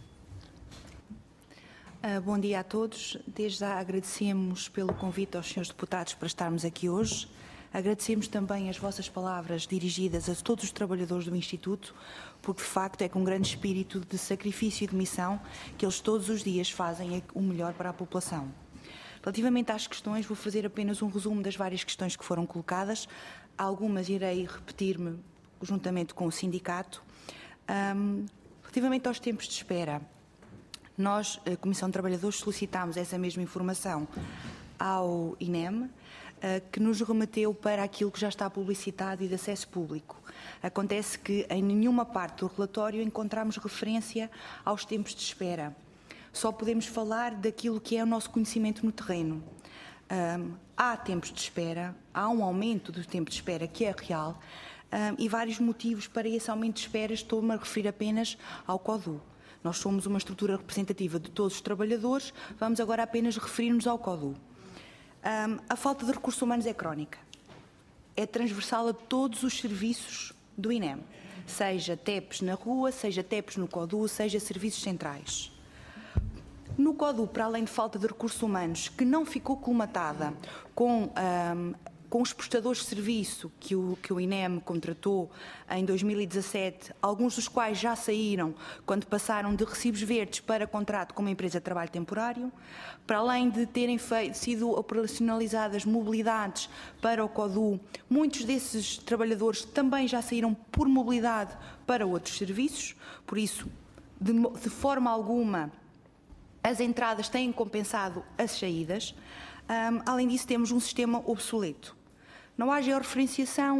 Bom dia a todos. Desde já agradecemos pelo convite aos senhores deputados para estarmos aqui hoje. Agradecemos também as vossas palavras dirigidas a todos os trabalhadores do Instituto, porque de facto é com grande espírito de sacrifício e de missão que eles todos os dias fazem o melhor para a população. Relativamente às questões, vou fazer apenas um resumo das várias questões que foram colocadas. Algumas irei repetir-me juntamente com o sindicato. Relativamente aos tempos de espera, nós, a Comissão de Trabalhadores, solicitámos essa mesma informação ao INEM, que nos remeteu para aquilo que já está publicitado e de acesso público. Acontece que em nenhuma parte do relatório encontramos referência aos tempos de espera. Só podemos falar daquilo que é o nosso conhecimento no terreno. Há tempos de espera, há um aumento do tempo de espera que é real e vários motivos para esse aumento de espera. Estou-me a referir apenas ao CODU. Nós somos uma estrutura representativa de todos os trabalhadores, vamos agora apenas referir-nos ao CODU. A falta de recursos humanos é crónica. É transversal a todos os serviços do INEM, seja TEPs na rua, seja TEPs no CODU, seja serviços centrais. No CODU, para além de falta de recursos humanos, que não ficou colmatada com os prestadores de serviço que o INEM contratou em 2017, alguns dos quais já saíram quando passaram de recibos verdes para contrato com uma empresa de trabalho temporário, para além de terem sido operacionalizadas mobilidades para o CODU, muitos desses trabalhadores também já saíram por mobilidade para outros serviços, por isso, de forma alguma, as entradas têm compensado as saídas. Além disso, temos um sistema obsoleto. Não há georreferenciação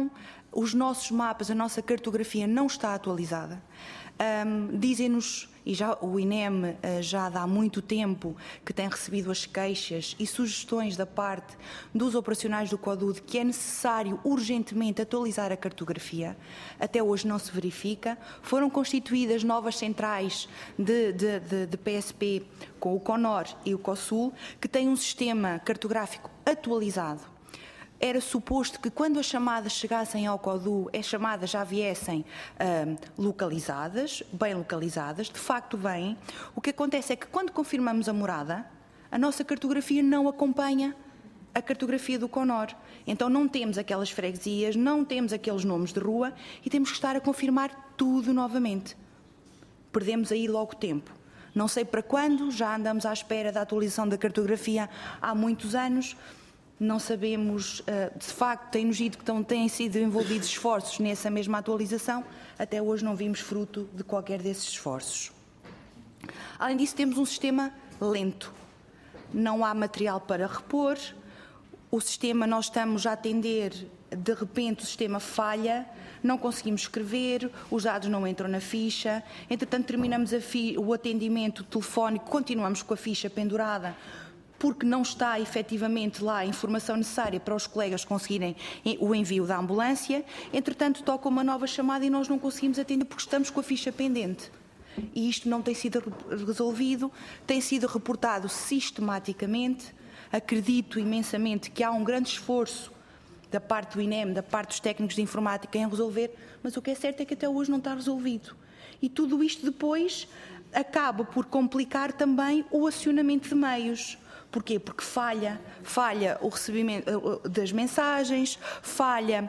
os nossos mapas, a nossa cartografia não está atualizada. Dizem-nos, e já o INEM já há muito tempo que tem recebido as queixas e sugestões da parte dos operacionais do CODU de que é necessário urgentemente atualizar a cartografia. Até hoje não se verifica. Foram constituídas novas centrais de PSP com o CONOR e o COSUL, que têm um sistema cartográfico atualizado. Era suposto que quando as chamadas chegassem ao CODU, as chamadas já viessem localizadas, bem localizadas. De facto vêm. O que acontece é que quando confirmamos a morada, a nossa cartografia não acompanha a cartografia do CONOR. Então não temos aquelas freguesias, não temos aqueles nomes de rua e temos que estar a confirmar tudo novamente. Perdemos aí logo tempo. Não sei para quando, já andamos à espera da atualização da cartografia há muitos anos. Não sabemos, de facto, tem-nos dito que têm sido envolvidos esforços nessa mesma atualização. Até hoje não vimos fruto de qualquer desses esforços. Além disso, temos um sistema lento. Não há material para repor. O sistema, nós estamos a atender, de repente o sistema falha, não conseguimos escrever, os dados não entram na ficha. Entretanto, terminamos o atendimento telefónico, continuamos com a ficha pendurada, porque não está efetivamente lá a informação necessária para os colegas conseguirem o envio da ambulância. Entretanto, toca uma nova chamada e nós não conseguimos atender porque estamos com a ficha pendente. E isto não tem sido resolvido, tem sido reportado sistematicamente. Acredito imensamente que há um grande esforço da parte do INEM, da parte dos técnicos de informática em resolver, mas o que é certo é que até hoje não está resolvido. E tudo isto depois acaba por complicar também o acionamento de meios. Porquê? Porque falha o recebimento das mensagens, falha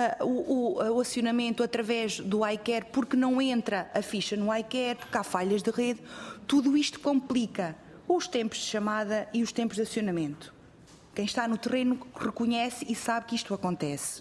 o acionamento através do iCare, porque não entra a ficha no iCare, porque há falhas de rede. Tudo isto complica os tempos de chamada e os tempos de acionamento. Quem está no terreno reconhece e sabe que isto acontece.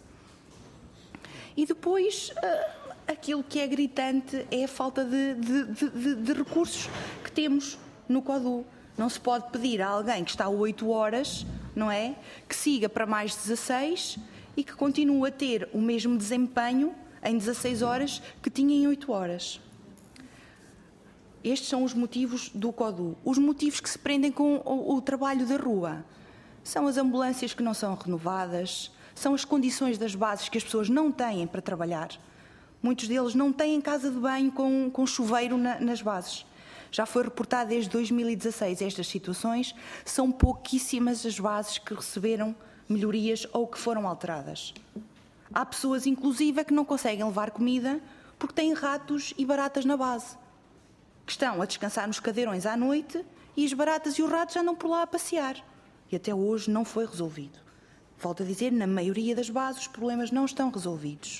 E depois, aquilo que é gritante é a falta de recursos que temos no CODU. Não se pode pedir a alguém que está a 8 horas, não é? Que siga para mais 16 e que continue a ter o mesmo desempenho em 16 horas que tinha em 8 horas. Estes são os motivos do CODU. Os motivos que se prendem com o trabalho da rua são as ambulâncias que não são renovadas, são as condições das bases que as pessoas não têm para trabalhar. Muitos deles não têm casa de banho com chuveiro nas bases. Já foi reportado desde 2016 estas situações, são pouquíssimas as bases que receberam melhorias ou que foram alteradas. Há pessoas, inclusive, que não conseguem levar comida porque têm ratos e baratas na base, que estão a descansar nos cadeirões à noite e as baratas e os ratos andam por lá a passear. E até hoje não foi resolvido. Volto a dizer, na maioria das bases os problemas não estão resolvidos.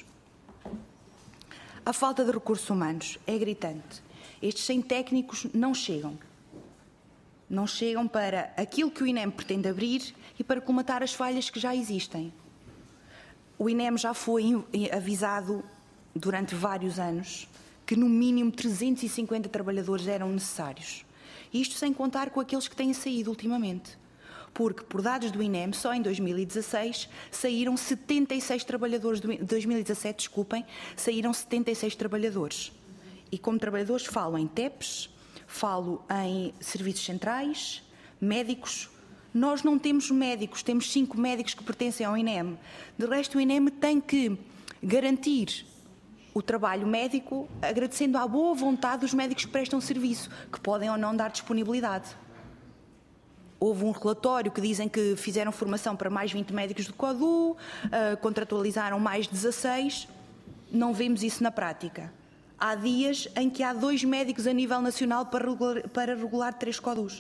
A falta de recursos humanos é gritante. Estes 100 técnicos não chegam. Não chegam para aquilo que o INEM pretende abrir e para colmatar as falhas que já existem. O INEM já foi avisado durante vários anos que no mínimo 350 trabalhadores eram necessários. Isto sem contar com aqueles que têm saído ultimamente. Porque, por dados do INEM, só em 2016 saíram 76 trabalhadores, 2017, desculpem, saíram 76 trabalhadores. E como trabalhadores falo em TEPs, falo em serviços centrais, médicos. Nós não temos médicos, temos 5 médicos que pertencem ao INEM. De resto, o INEM tem que garantir o trabalho médico, agradecendo à boa vontade dos médicos que prestam serviço, que podem ou não dar disponibilidade. Houve um relatório que dizem que fizeram formação para mais 20 médicos do CODU, contratualizaram mais 16, não vemos isso na prática. Há dias em que há 2 médicos a nível nacional para regular 3 CODUs.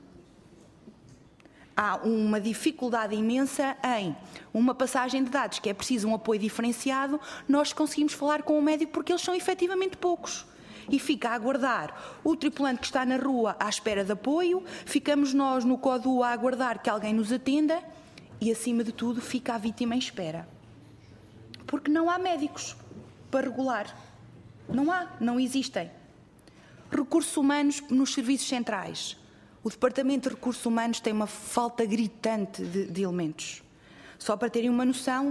Há uma dificuldade imensa em uma passagem de dados, que é preciso um apoio diferenciado, nós conseguimos falar com o médico porque eles são efetivamente poucos. E fica a aguardar o tripulante que está na rua à espera de apoio, ficamos nós no CODU a aguardar que alguém nos atenda e, acima de tudo, fica a vítima em espera. Porque não há médicos para regular. Não há, não existem. Recursos humanos nos serviços centrais. O Departamento de Recursos Humanos tem uma falta gritante de elementos. Só para terem uma noção,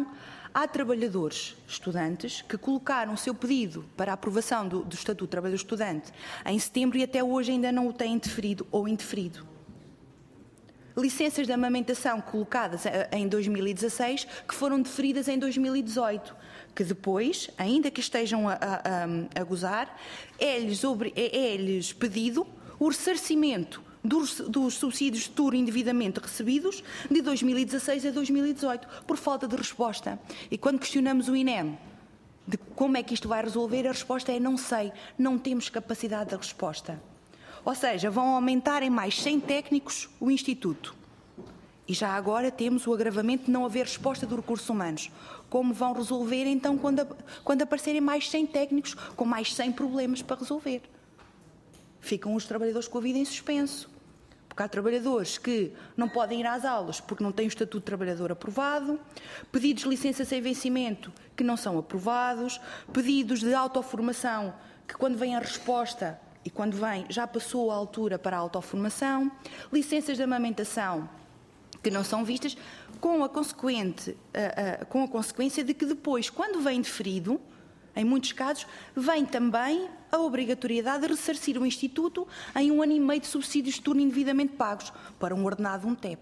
Há trabalhadores, estudantes, que colocaram o seu pedido para a aprovação do Estatuto de Trabalhador Estudante em setembro e até hoje ainda não o têm deferido ou indeferido. Licenças de amamentação colocadas em 2016 que foram deferidas em 2018, que depois, ainda que estejam a gozar, é-lhes pedido o ressarcimento dos subsídios de futuro indevidamente recebidos de 2016 a 2018, por falta de resposta. E quando questionamos o INEM de como é que isto vai resolver, a resposta é não sei, não temos capacidade de resposta. Ou seja, vão aumentar em mais 100 técnicos o Instituto. E já agora temos o agravamento de não haver resposta dos recursos humanos. Como vão resolver então quando aparecerem mais 100 técnicos com mais 100 problemas para resolver? Ficam os trabalhadores com a vida em suspenso. Porque há trabalhadores que não podem ir às aulas porque não têm o Estatuto de Trabalhador aprovado, pedidos de licença sem vencimento que não são aprovados, pedidos de autoformação que quando vem a resposta e quando vem já passou a altura para a autoformação, licenças de amamentação que não são vistas, com a consequência de que depois, quando vem deferido, em muitos casos, vem também a obrigatoriedade de ressarcir o Instituto em 1 ano e meio de subsídios de turno indevidamente pagos para um ordenado, um TEP.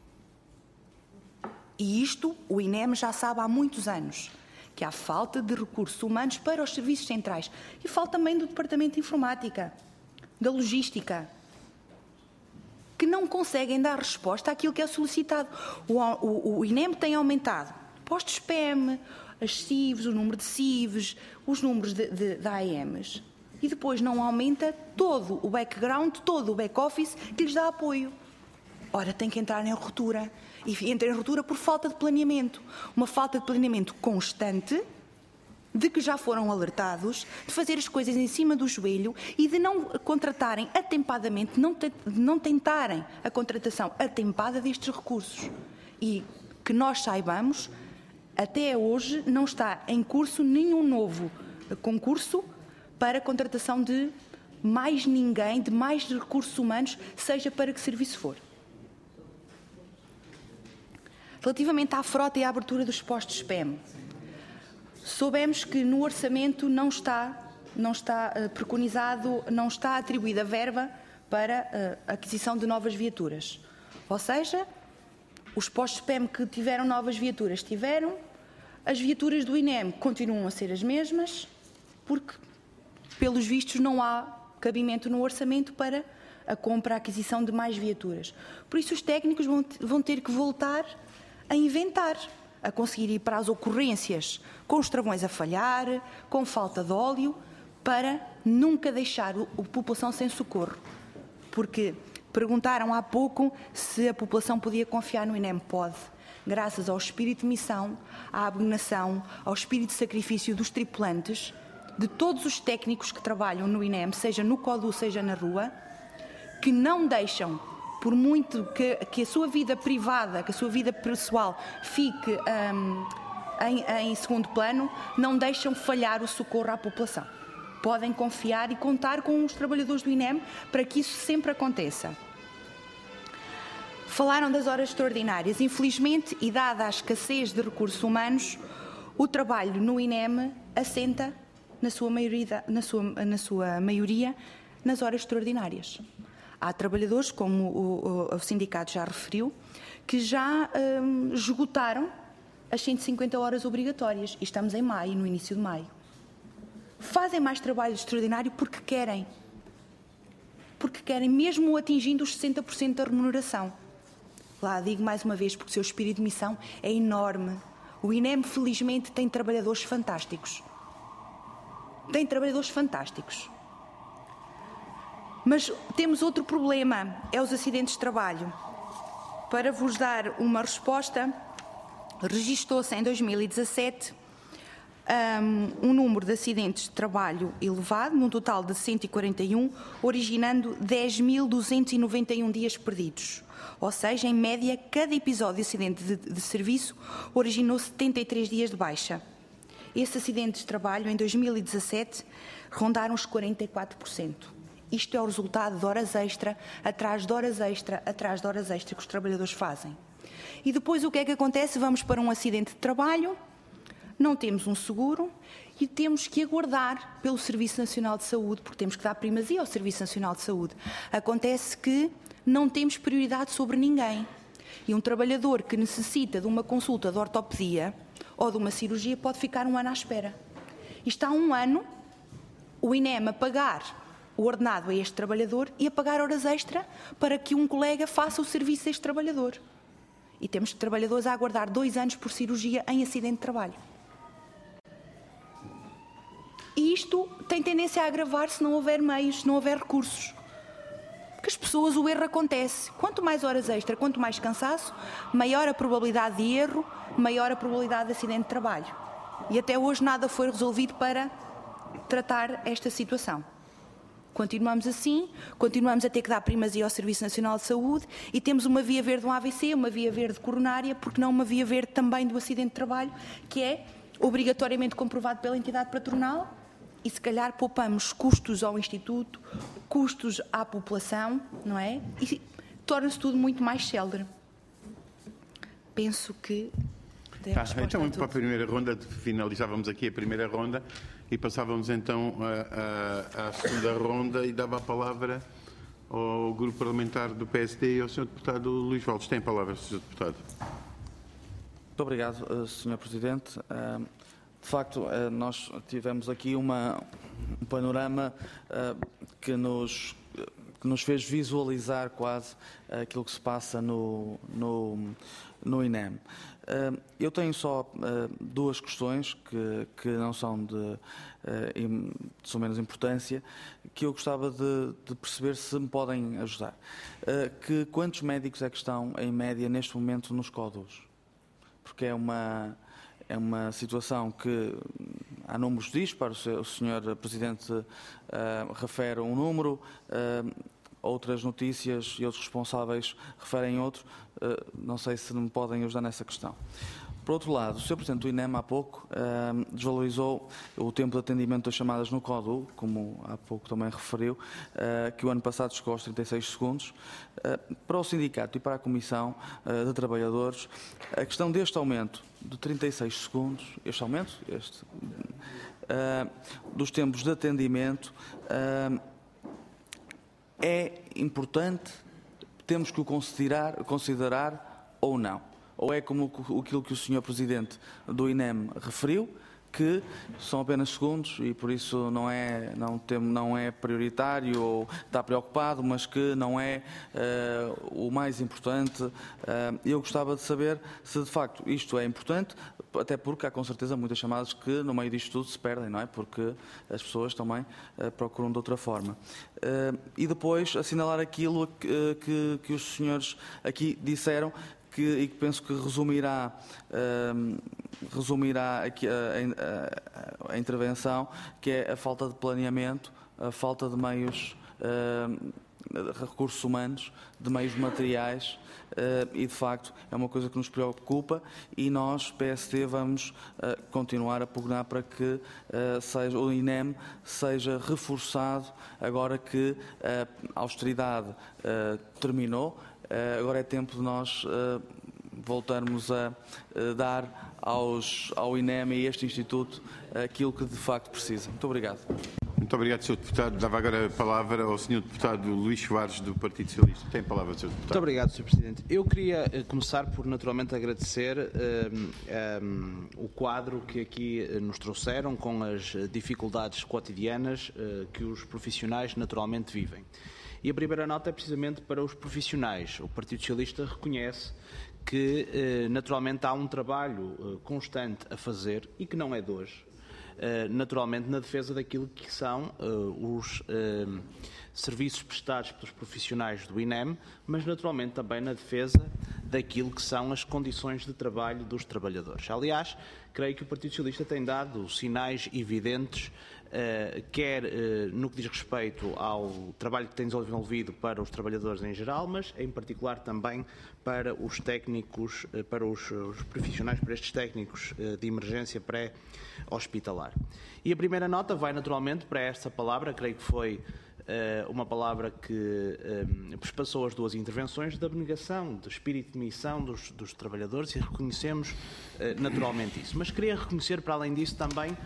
E isto o INEM já sabe há muitos anos, que há falta de recursos humanos para os serviços centrais e falta também do Departamento de Informática, da Logística, que não conseguem dar resposta àquilo que é solicitado. O INEM tem aumentado postos PEM, as CIVs, o número de CIVs, os números de AEMs. E depois não aumenta todo o background, todo o back-office que lhes dá apoio. Ora, tem que entrar em ruptura. E entra em ruptura por falta de planeamento. Uma falta de planeamento constante, de que já foram alertados, de fazer as coisas em cima do joelho e de não contratarem atempadamente, não tentarem a contratação atempada destes recursos. E que nós saibamos, até hoje não está em curso nenhum novo concurso para a contratação de mais ninguém, de mais recursos humanos, seja para que serviço for. Relativamente à frota e à abertura dos postos PEM, soubemos que no orçamento não está preconizado, não está atribuída verba para a aquisição de novas viaturas. Ou seja, os postos PEM que tiveram novas viaturas tiveram, as viaturas do INEM continuam a ser as mesmas, porque, pelos vistos, não há cabimento no orçamento para a compra, a aquisição de mais viaturas. Por isso, os técnicos vão ter que voltar a inventar, a conseguir ir para as ocorrências com os travões a falhar, com falta de óleo, para nunca deixar a população sem socorro. Porque perguntaram há pouco se a população podia confiar no INEM. Pode. Graças ao espírito de missão, à abnegação, ao espírito de sacrifício dos tripulantes, de todos os técnicos que trabalham no INEM, seja no CODU, seja na rua, que não deixam, por muito que a sua vida privada, que a sua vida pessoal fique em segundo plano, não deixam falhar o socorro à população. Podem confiar e contar com os trabalhadores do INEM para que isso sempre aconteça. Falaram das horas extraordinárias. Infelizmente, e dada a escassez de recursos humanos, o trabalho no INEM assenta, na sua maioria, nas horas extraordinárias. Há trabalhadores, como o sindicato já referiu, que já esgotaram as 150 horas obrigatórias. E estamos em maio, no início de maio. Fazem mais trabalho extraordinário porque querem. Porque querem, mesmo atingindo os 60% da remuneração. Lá digo mais uma vez, porque o seu espírito de missão é enorme. O INEM, felizmente, tem trabalhadores fantásticos. Tem trabalhadores fantásticos. Mas temos outro problema, é os acidentes de trabalho. Para vos dar uma resposta, registou-se em 2017 um número de acidentes de trabalho elevado, num total de 141, originando 10.291 dias perdidos. Ou seja, em média, cada episódio de acidente de serviço originou 73 dias de baixa. Esses acidentes de trabalho, em 2017, rondaram os 44%. Isto é o resultado de horas extra, atrás de horas extra, atrás de horas extra que os trabalhadores fazem. E depois o que é que acontece? Vamos para um acidente de trabalho, não temos um seguro e temos que aguardar pelo Serviço Nacional de Saúde, porque temos que dar primazia ao Serviço Nacional de Saúde. Acontece que não temos prioridade sobre ninguém. E um trabalhador que necessita de uma consulta de ortopedia ou de uma cirurgia pode ficar um ano à espera. E está há um ano o INEM a pagar o ordenado a este trabalhador e a pagar horas extra para que um colega faça o serviço a este trabalhador. E temos trabalhadores a aguardar 2 anos por cirurgia em acidente de trabalho. E isto tem tendência a agravar se não houver meios, se não houver recursos. Porque as pessoas, o erro acontece. Quanto mais horas extra, quanto mais cansaço, maior a probabilidade de erro, maior a probabilidade de acidente de trabalho. E até hoje nada foi resolvido para tratar esta situação. Continuamos assim, continuamos a ter que dar primazia ao Serviço Nacional de Saúde e temos uma via verde do AVC, uma via verde coronária, porque não uma via verde também do acidente de trabalho, que é obrigatoriamente comprovado pela entidade patronal e se calhar poupamos custos ao Instituto, custos à população, não é? E torna-se tudo muito mais célere. Penso que... Então, para a primeira ronda, finalizávamos aqui a primeira ronda e passávamos então à segunda ronda e dava a palavra ao grupo parlamentar do PSD e ao Sr. Deputado Luís Valdes. Tem a palavra, Sr. Deputado. Muito obrigado, Sr. Presidente. De facto, nós tivemos aqui um panorama que nos fez visualizar quase aquilo que se passa no INEM. Eu tenho só 2 questões que não são de menos importância, que eu gostava de perceber se me podem ajudar. Quantos médicos é que estão, em média, neste momento nos CODUs? Porque é uma situação que há números dispares, o Sr. Presidente refere um número, outras notícias e outros responsáveis referem outro. Não sei se me podem ajudar nessa questão. Por outro lado, o Sr. Presidente do INEM há pouco desvalorizou o tempo de atendimento das chamadas no CODU, como há pouco também referiu, que o ano passado chegou aos 36 segundos. Para o sindicato e para a Comissão de Trabalhadores, a questão deste aumento de 36 segundos, dos tempos de atendimento, é importante, temos que o considerar ou não? Ou é como aquilo que o Sr. Presidente do INEM referiu, que são apenas segundos e por isso não é prioritário ou está preocupado, mas que não é o mais importante. Eu gostava de saber se de facto isto é importante, até porque há com certeza muitas chamadas que no meio disto tudo se perdem, não é? Porque as pessoas também procuram de outra forma. E depois assinalar aquilo que os senhores aqui disseram, e que penso que resumirá aqui a intervenção, que é a falta de planeamento, a falta de meios, de recursos humanos, de meios materiais, e de facto é uma coisa que nos preocupa e nós, PSD, vamos continuar a pugnar para que o INEM seja reforçado agora que a austeridade terminou. Agora é tempo de nós voltarmos a dar ao INEM e a este Instituto aquilo que de facto precisa. Muito obrigado. Muito obrigado, Sr. Deputado. Dava agora a palavra ao Sr. Deputado Luís Soares, do Partido Socialista. Tem a palavra, Sr. Deputado. Muito obrigado, Sr. Presidente. Eu queria começar por naturalmente agradecer o quadro que aqui nos trouxeram com as dificuldades cotidianas que os profissionais naturalmente vivem. E a primeira nota é precisamente para os profissionais. O Partido Socialista reconhece que naturalmente há um trabalho constante a fazer e que não é de hoje, naturalmente na defesa daquilo que são os serviços prestados pelos profissionais do INEM, mas naturalmente também na defesa daquilo que são as condições de trabalho dos trabalhadores. Aliás, creio que o Partido Socialista tem dado sinais evidentes, quer no que diz respeito ao trabalho que tem desenvolvido para os trabalhadores em geral, mas em particular também para os técnicos, para os profissionais, para estes técnicos de emergência pré-hospitalar. E a primeira nota vai naturalmente para esta palavra, creio que foi uma palavra que passou as duas intervenções de abnegação, de espírito de missão dos trabalhadores, e reconhecemos naturalmente isso. Mas queria reconhecer, para além disso, também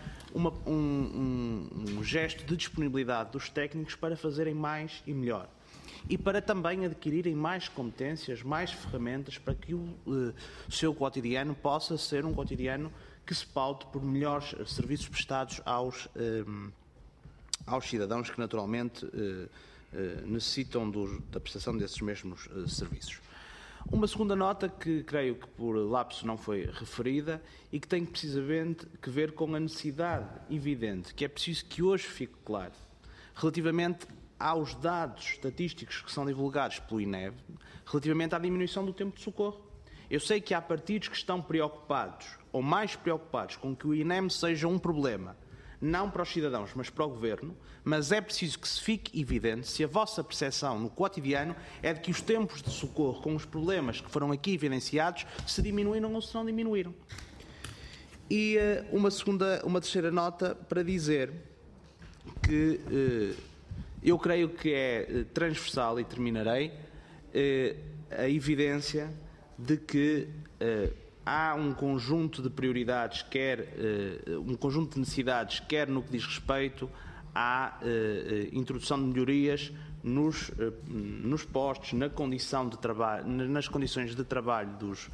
um gesto de disponibilidade dos técnicos para fazerem mais e melhor. E para também adquirirem mais competências, mais ferramentas, para que o seu cotidiano possa ser um cotidiano que se paute por melhores serviços prestados aos cidadãos que naturalmente necessitam da prestação desses mesmos serviços. Uma segunda nota que creio que por lapso não foi referida e que tem precisamente que ver com a necessidade evidente, que é preciso que hoje fique claro, relativamente aos dados estatísticos que são divulgados pelo INEV, relativamente à diminuição do tempo de socorro. Eu sei que há partidos que estão preocupados, ou mais preocupados, com que o INEM seja um problema, não para os cidadãos, mas para o Governo, mas é preciso que se fique evidente se a vossa percepção no cotidiano é de que os tempos de socorro, com os problemas que foram aqui evidenciados, se diminuíram ou se não diminuíram. E uma terceira nota para dizer que eu creio que é transversal, e terminarei, a evidência de que há um conjunto de prioridades, um conjunto de necessidades, quer no que diz respeito à introdução de melhorias nos postos, na condição de trabalho, nas condições de trabalho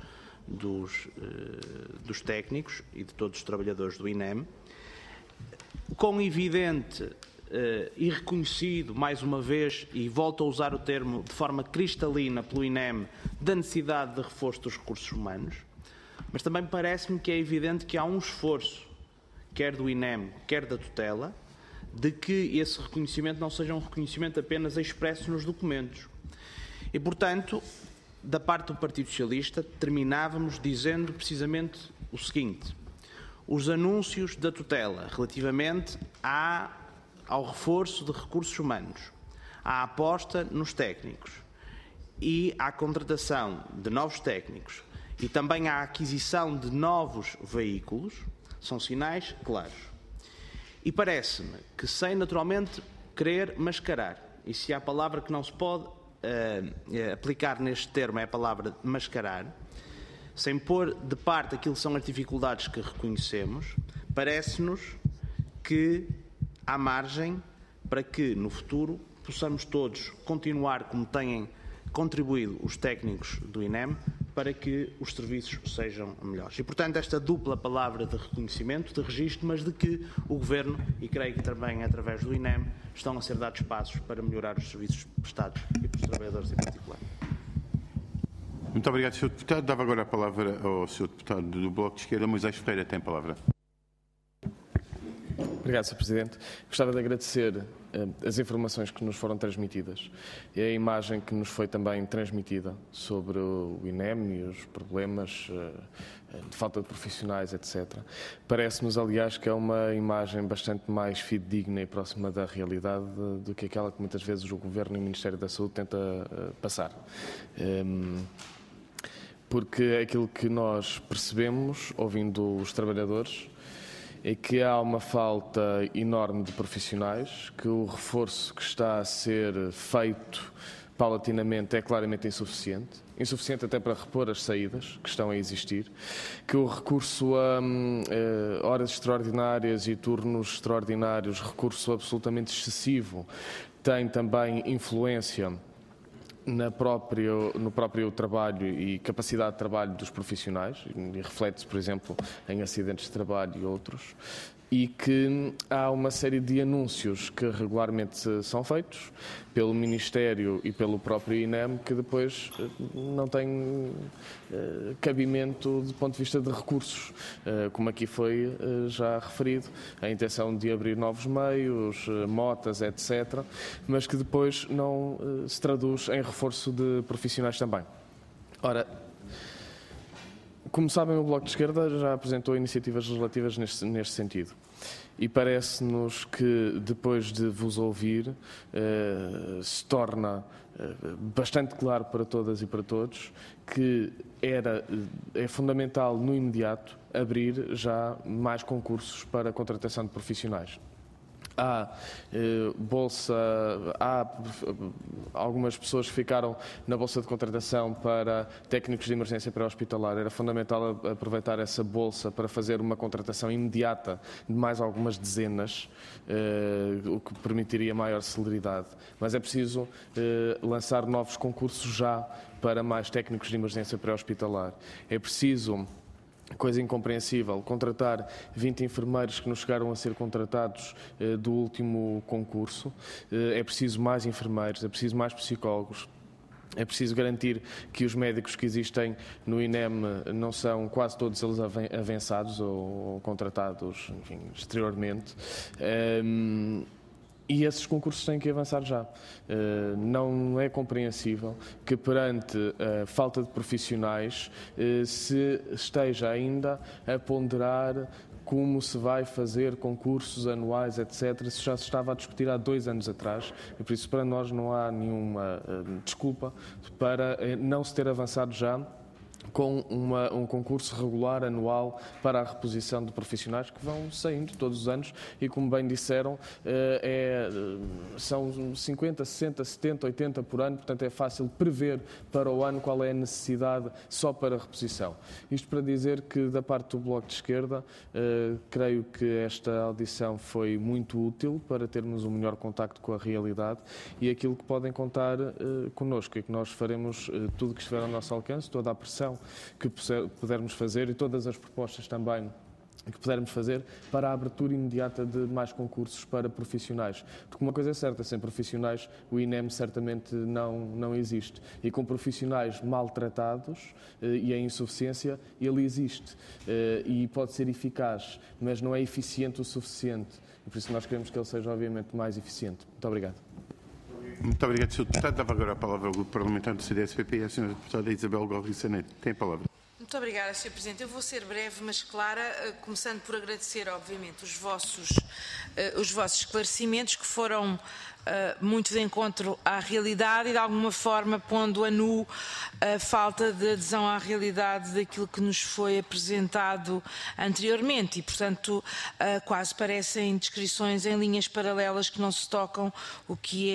dos técnicos e de todos os trabalhadores do INEM, com evidente e reconhecido, mais uma vez, e volto a usar o termo de forma cristalina pelo INEM, da necessidade de reforço dos recursos humanos, mas também parece-me que é evidente que há um esforço, quer do INEM, quer da tutela, de que esse reconhecimento não seja um reconhecimento apenas expresso nos documentos. E, portanto, da parte do Partido Socialista, terminávamos dizendo precisamente o seguinte: os anúncios da tutela relativamente ao reforço de recursos humanos, à aposta nos técnicos e à contratação de novos técnicos e também à aquisição de novos veículos, são sinais claros. E parece-me que, sem naturalmente querer mascarar, e se há palavra que não se pode aplicar neste termo é a palavra mascarar, sem pôr de parte aquilo que são as dificuldades que reconhecemos, parece-nos que há margem para que, no futuro, possamos todos continuar como têm contribuído os técnicos do INEM para que os serviços sejam melhores. E, portanto, esta dupla palavra de reconhecimento, de registro, mas de que o Governo, e creio que também através do INEM, estão a ser dados passos para melhorar os serviços prestados e pelos trabalhadores em particular. Muito obrigado, Sr. Deputado. Dava agora a palavra ao Sr. Deputado do Bloco de Esquerda, Moisés Ferreira. Tem a palavra. Obrigado, Sr. Presidente. Gostava de agradecer as informações que nos foram transmitidas e a imagem que nos foi também transmitida sobre o INEM e os problemas de falta de profissionais, etc. Parece-nos, aliás, que é uma imagem bastante mais fidedigna e próxima da realidade do que aquela que muitas vezes o Governo e o Ministério da Saúde tenta passar. Porque aquilo que nós percebemos, ouvindo os trabalhadores, é que há uma falta enorme de profissionais, que o reforço que está a ser feito paulatinamente é claramente insuficiente até para repor as saídas que estão a existir, que o recurso a horas extraordinárias e turnos extraordinários, recurso absolutamente excessivo, tem também influência no próprio trabalho e capacidade de trabalho dos profissionais, e reflete-se, por exemplo, em acidentes de trabalho e outros, e que há uma série de anúncios que regularmente são feitos pelo Ministério e pelo próprio INEM que depois não têm cabimento do ponto de vista de recursos, como aqui foi já referido, a intenção de abrir novos meios, motas, etc., mas que depois não se traduz em reforço de profissionais também. Ora, como sabem, o Bloco de Esquerda já apresentou iniciativas legislativas neste sentido. E parece-nos que, depois de vos ouvir, se torna bastante claro para todas e para todos que é fundamental, no imediato, abrir já mais concursos para a contratação de profissionais. Há bolsa, há algumas pessoas que ficaram na bolsa de contratação para técnicos de emergência pré-hospitalar. Era fundamental aproveitar essa bolsa para fazer uma contratação imediata de mais algumas dezenas, o que permitiria maior celeridade. Mas é preciso lançar novos concursos já para mais técnicos de emergência pré-hospitalar. É preciso, coisa incompreensível, contratar 20 enfermeiros que não chegaram a ser contratados do último concurso. É preciso mais enfermeiros, é preciso mais psicólogos. É preciso garantir que os médicos que existem no INEM não são quase todos eles avançados ou contratados, enfim, exteriormente. E esses concursos têm que avançar já. Não é compreensível que perante a falta de profissionais se esteja ainda a ponderar como se vai fazer concursos anuais, etc. Isso já se estava a discutir há 2 anos atrás e por isso para nós não há nenhuma desculpa para não se ter avançado já com um concurso regular anual para a reposição de profissionais que vão saindo todos os anos e, como bem disseram, são 50, 60, 70, 80 por ano, portanto é fácil prever para o ano qual é a necessidade só para a reposição. Isto para dizer que, da parte do Bloco de Esquerda, creio que esta audição foi muito útil para termos um melhor contacto com a realidade e aquilo que podem contar connosco é que nós faremos tudo o que estiver ao nosso alcance, toda a pressão que pudermos fazer e todas as propostas também que pudermos fazer para a abertura imediata de mais concursos para profissionais. Porque uma coisa é certa, sem profissionais o INEM certamente não existe. E com profissionais maltratados e em insuficiência, ele existe. E pode ser eficaz, mas não é eficiente o suficiente. E por isso nós queremos que ele seja, obviamente, mais eficiente. Muito obrigado. Muito obrigado, Sr. Deputado. Dava agora a palavra ao Grupo Parlamentar do CDS-PP e à Sra. Deputada Isabel Galvão Saneto. Tem a palavra. Muito obrigada, Sr. Presidente. Eu vou ser breve, mas clara, começando por agradecer, obviamente, os vossos esclarecimentos que foram muito de encontro à realidade e, de alguma forma, pondo a nu a falta de adesão à realidade daquilo que nos foi apresentado anteriormente e, portanto, quase parecem descrições em linhas paralelas que não se tocam, o que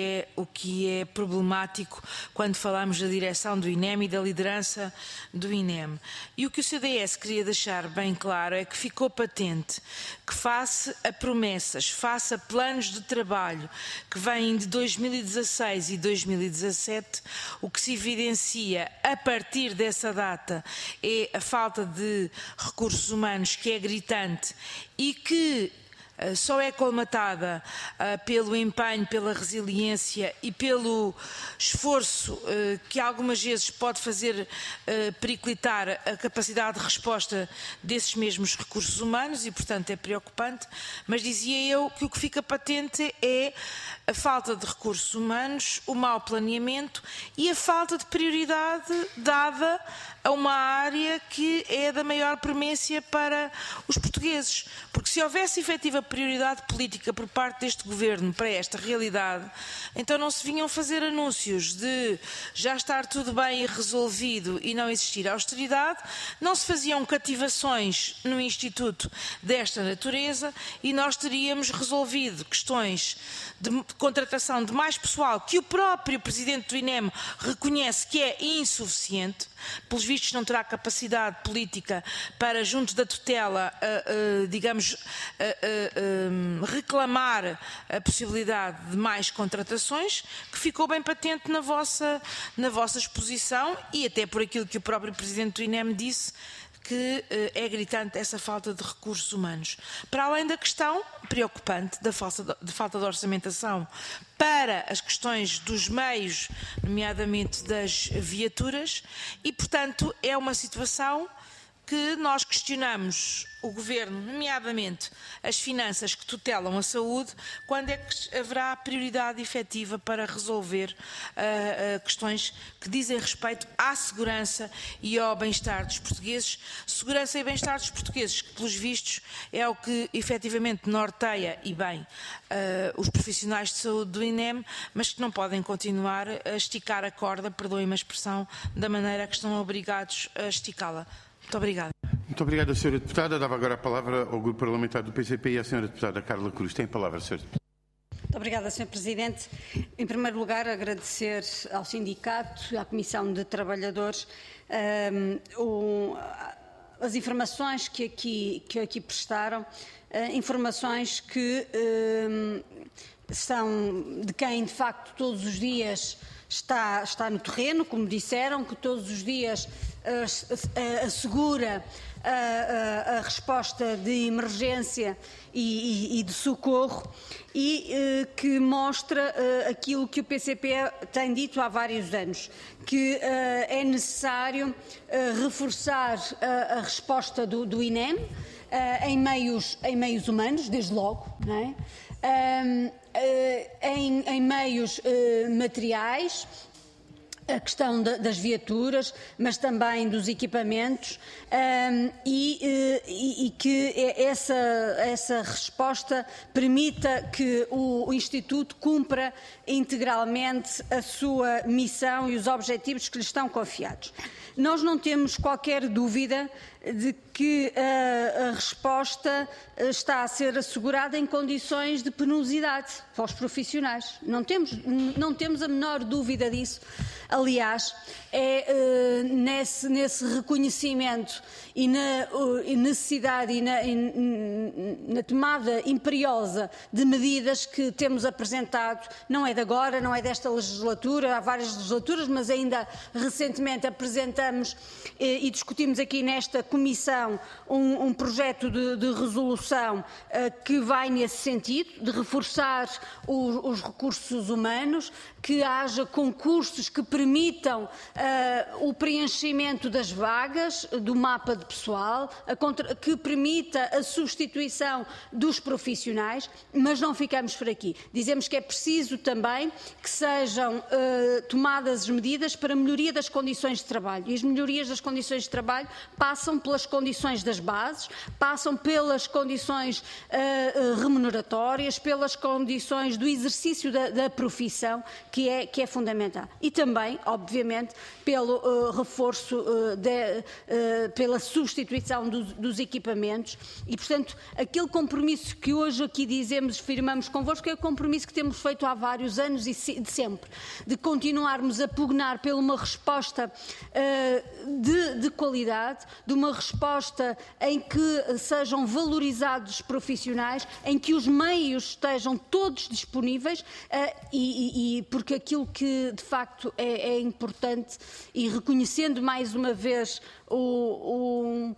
é problemático quando falamos da direção do INEM e da liderança do INEM. E o que o CDS queria deixar bem claro é que ficou patente que, face a promessas, face a planos de trabalho que vêm de 2016 e 2017, o que se evidencia a partir dessa data é a falta de recursos humanos, que é gritante e que só é colmatada pelo empenho, pela resiliência e pelo esforço que algumas vezes pode fazer periclitar a capacidade de resposta desses mesmos recursos humanos e, portanto, é preocupante. Mas dizia eu que o que fica patente é a falta de recursos humanos, o mau planeamento e a falta de prioridade dada a uma área que é da maior premência para os portugueses. Porque se houvesse efetiva prioridade política por parte deste Governo para esta realidade, então não se vinham fazer anúncios de já estar tudo bem e resolvido e não existir austeridade, não se faziam cativações no Instituto desta natureza e nós teríamos resolvido questões de contratação de mais pessoal que o próprio Presidente do INEM reconhece que é insuficiente, pelos vistos não terá capacidade política para, junto da tutela, reclamar a possibilidade de mais contratações, que ficou bem patente na vossa exposição e até por aquilo que o próprio Presidente do INEM disse, que é gritante essa falta de recursos humanos. Para além da questão preocupante da falta de orçamentação para as questões dos meios, nomeadamente das viaturas, e, portanto, é uma situação que nós questionamos o Governo, nomeadamente as finanças que tutelam a saúde, quando é que haverá prioridade efetiva para resolver questões que dizem respeito à segurança e ao bem-estar dos portugueses. Segurança e bem-estar dos portugueses, que pelos vistos é o que efetivamente norteia e bem os profissionais de saúde do INEM, mas que não podem continuar a esticar a corda, perdoem-me a expressão, da maneira que estão obrigados a esticá-la. Muito obrigada. Muito obrigado, Sra. Deputada. Dava agora a palavra ao Grupo Parlamentar do PCP e à Sra. Deputada Carla Cruz. Tem a palavra, Sra. Deputada. Muito obrigada, Sr. Presidente. Em primeiro lugar, agradecer ao sindicato e à Comissão de Trabalhadores as informações que aqui prestaram, informações que são de quem, de facto, todos os dias está no terreno, como disseram, que todos os dias assegura a resposta de emergência e de socorro e que mostra aquilo que o PCP tem dito há vários anos, que é necessário reforçar a resposta do INEM em meios humanos, desde logo, não é? Em meios materiais, a questão das viaturas, mas também dos equipamentos e que essa resposta permita que o Instituto cumpra integralmente a sua missão e os objetivos que lhe estão confiados. Nós não temos qualquer dúvida de que a resposta está a ser assegurada em condições de penosidade para os profissionais. Não temos a menor dúvida disso. Aliás, é nesse reconhecimento e na necessidade e na tomada imperiosa de medidas que temos apresentado, não é de agora, não é desta legislatura, há várias legislaturas, mas ainda recentemente apresentamos e discutimos aqui nesta Comissão um projeto de resolução que vai nesse sentido, de reforçar os recursos humanos, que haja concursos que permitam o preenchimento das vagas do mapa de pessoal, que permita a substituição dos profissionais, mas não ficamos por aqui. Dizemos que é preciso também que sejam tomadas as medidas para a melhoria das condições de trabalho. E as melhorias das condições de trabalho passam pelas condições das bases, passam pelas condições remuneratórias, pelas condições do exercício da profissão, que é fundamental. E também, obviamente, pelo reforço, pela substituição dos equipamentos e, portanto, aquele compromisso que hoje aqui dizemos, firmamos convosco, é o compromisso que temos feito há vários anos e de sempre, de continuarmos a pugnar por uma resposta de qualidade, de uma resposta em que sejam valorizados os profissionais, em que os meios estejam todos disponíveis e porque aquilo que de facto é importante, e reconhecendo mais uma vez o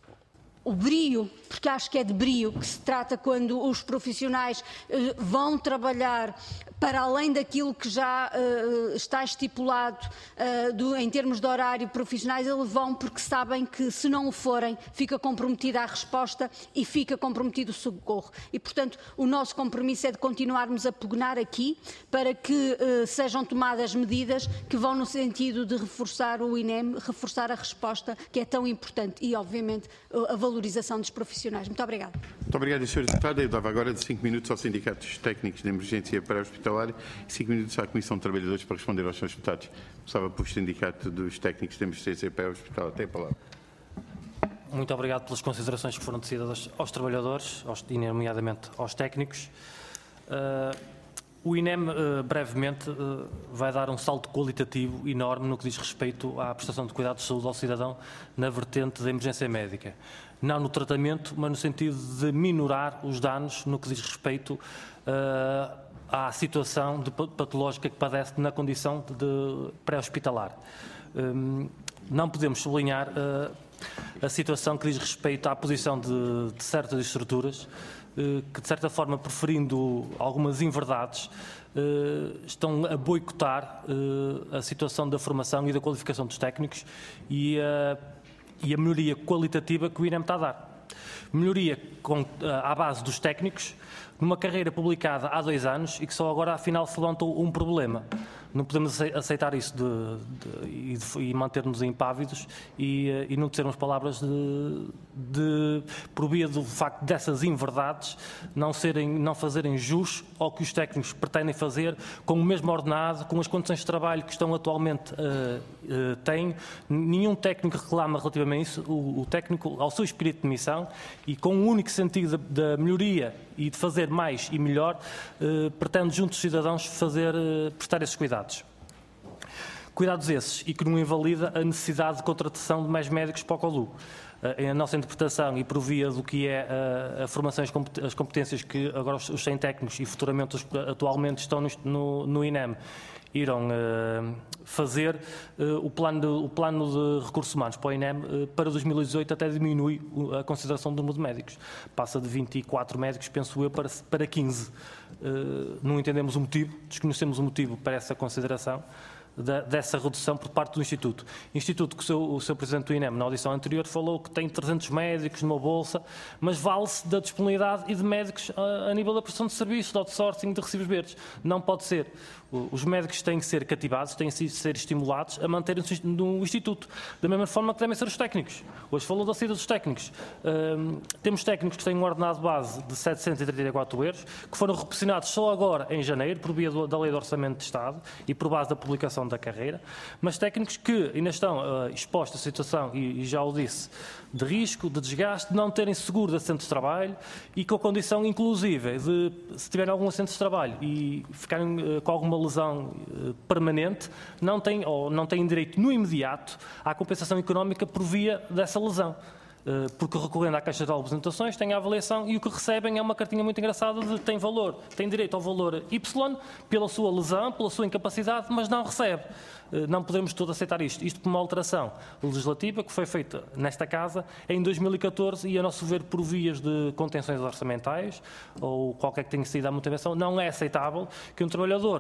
brio, porque acho que é de brio que se trata quando os profissionais vão trabalhar para além daquilo que já está estipulado em termos de horário profissionais, eles vão porque sabem que, se não o forem, fica comprometida a resposta e fica comprometido o socorro. E, portanto, o nosso compromisso é de continuarmos a pugnar aqui para que sejam tomadas medidas que vão no sentido de reforçar o INEM, reforçar a resposta que é tão importante e, obviamente, a valorização dos profissionais. Muito obrigada. Muito obrigado, Sr. Deputado. Eu dava agora de 5 minutos aos sindicatos técnicos de emergência pré-hospitalar e 5 minutos à Comissão de Trabalhadores para responder aos Srs. Deputados. Começava pelo Sindicato dos Técnicos de Emergência pré-hospitalar. Tem a palavra. Muito obrigado pelas considerações que foram tecidas aos trabalhadores, e nomeadamente aos técnicos. O INEM, brevemente, vai dar um salto qualitativo enorme no que diz respeito à prestação de cuidados de saúde ao cidadão na vertente da emergência médica. Não no tratamento, mas no sentido de minorar os danos no que diz respeito à situação patológica que padece na condição de pré-hospitalar. Não podemos sublinhar a situação que diz respeito à posição de certas estruturas que, de certa forma, preferindo algumas inverdades, estão a boicotar a situação da formação e da qualificação dos técnicos e a melhoria qualitativa que o INEM está a dar. Melhoria à base dos técnicos, numa carreira publicada há 2 anos e que só agora, afinal, se levantou um problema. Não podemos aceitar isso e manter-nos impávidos e não dizermos palavras por via do facto dessas inverdades não fazerem jus ao que os técnicos pretendem fazer com o mesmo ordenado, com as condições de trabalho que estão atualmente têm. Nenhum técnico reclama relativamente a isso. O técnico, ao seu espírito de missão e com o único sentido da melhoria e de fazer mais e melhor, pretende, junto dos cidadãos, prestar esses cuidados. Cuidados esses, e que não invalida a necessidade de contratação de mais médicos para o CODU. A nossa interpretação, e por via do que é a formação e as competências que agora os 100 técnicos e futuramente atualmente estão no INEM irão fazer, o plano de recursos humanos para o INEM para 2018 até diminui a consideração do número de médicos. Passa de 24 médicos, penso eu, para 15. Não entendemos o motivo, desconhecemos o motivo para essa consideração dessa redução por parte do Instituto. Instituto que o seu Presidente do INEM, na audição anterior, falou que tem 300 médicos numa bolsa, mas vale-se da disponibilidade e de médicos a nível da prestação de serviços, de outsourcing, de recibos verdes. Não pode ser. Os médicos têm que ser cativados, têm que ser estimulados a manterem-se no Instituto, da mesma forma que devem ser os técnicos. Hoje falou da saída dos técnicos. Temos técnicos que têm um ordenado base de 734 euros, que foram reposicionados só agora, em janeiro, por via da Lei de Orçamento de Estado e por base da publicação da carreira, mas técnicos que ainda estão expostos à situação, e já o disse, de risco, de desgaste, de não terem seguro de acidentes de trabalho e com a condição, inclusive, de, se tiverem algum acidente de trabalho e ficarem com alguma lesão permanente, não têm direito no imediato à compensação económica por via dessa lesão. Porque recorrendo à Caixa de Apresentações têm a avaliação e o que recebem é uma cartinha muito engraçada de tem direito ao valor Y pela sua lesão, pela sua incapacidade, mas não recebe. Não podemos todos aceitar isto. Isto por uma alteração legislativa que foi feita nesta Casa em 2014 e, a nosso ver, por vias de contenções orçamentais ou qualquer que tenha sido a motivação, não é aceitável que um trabalhador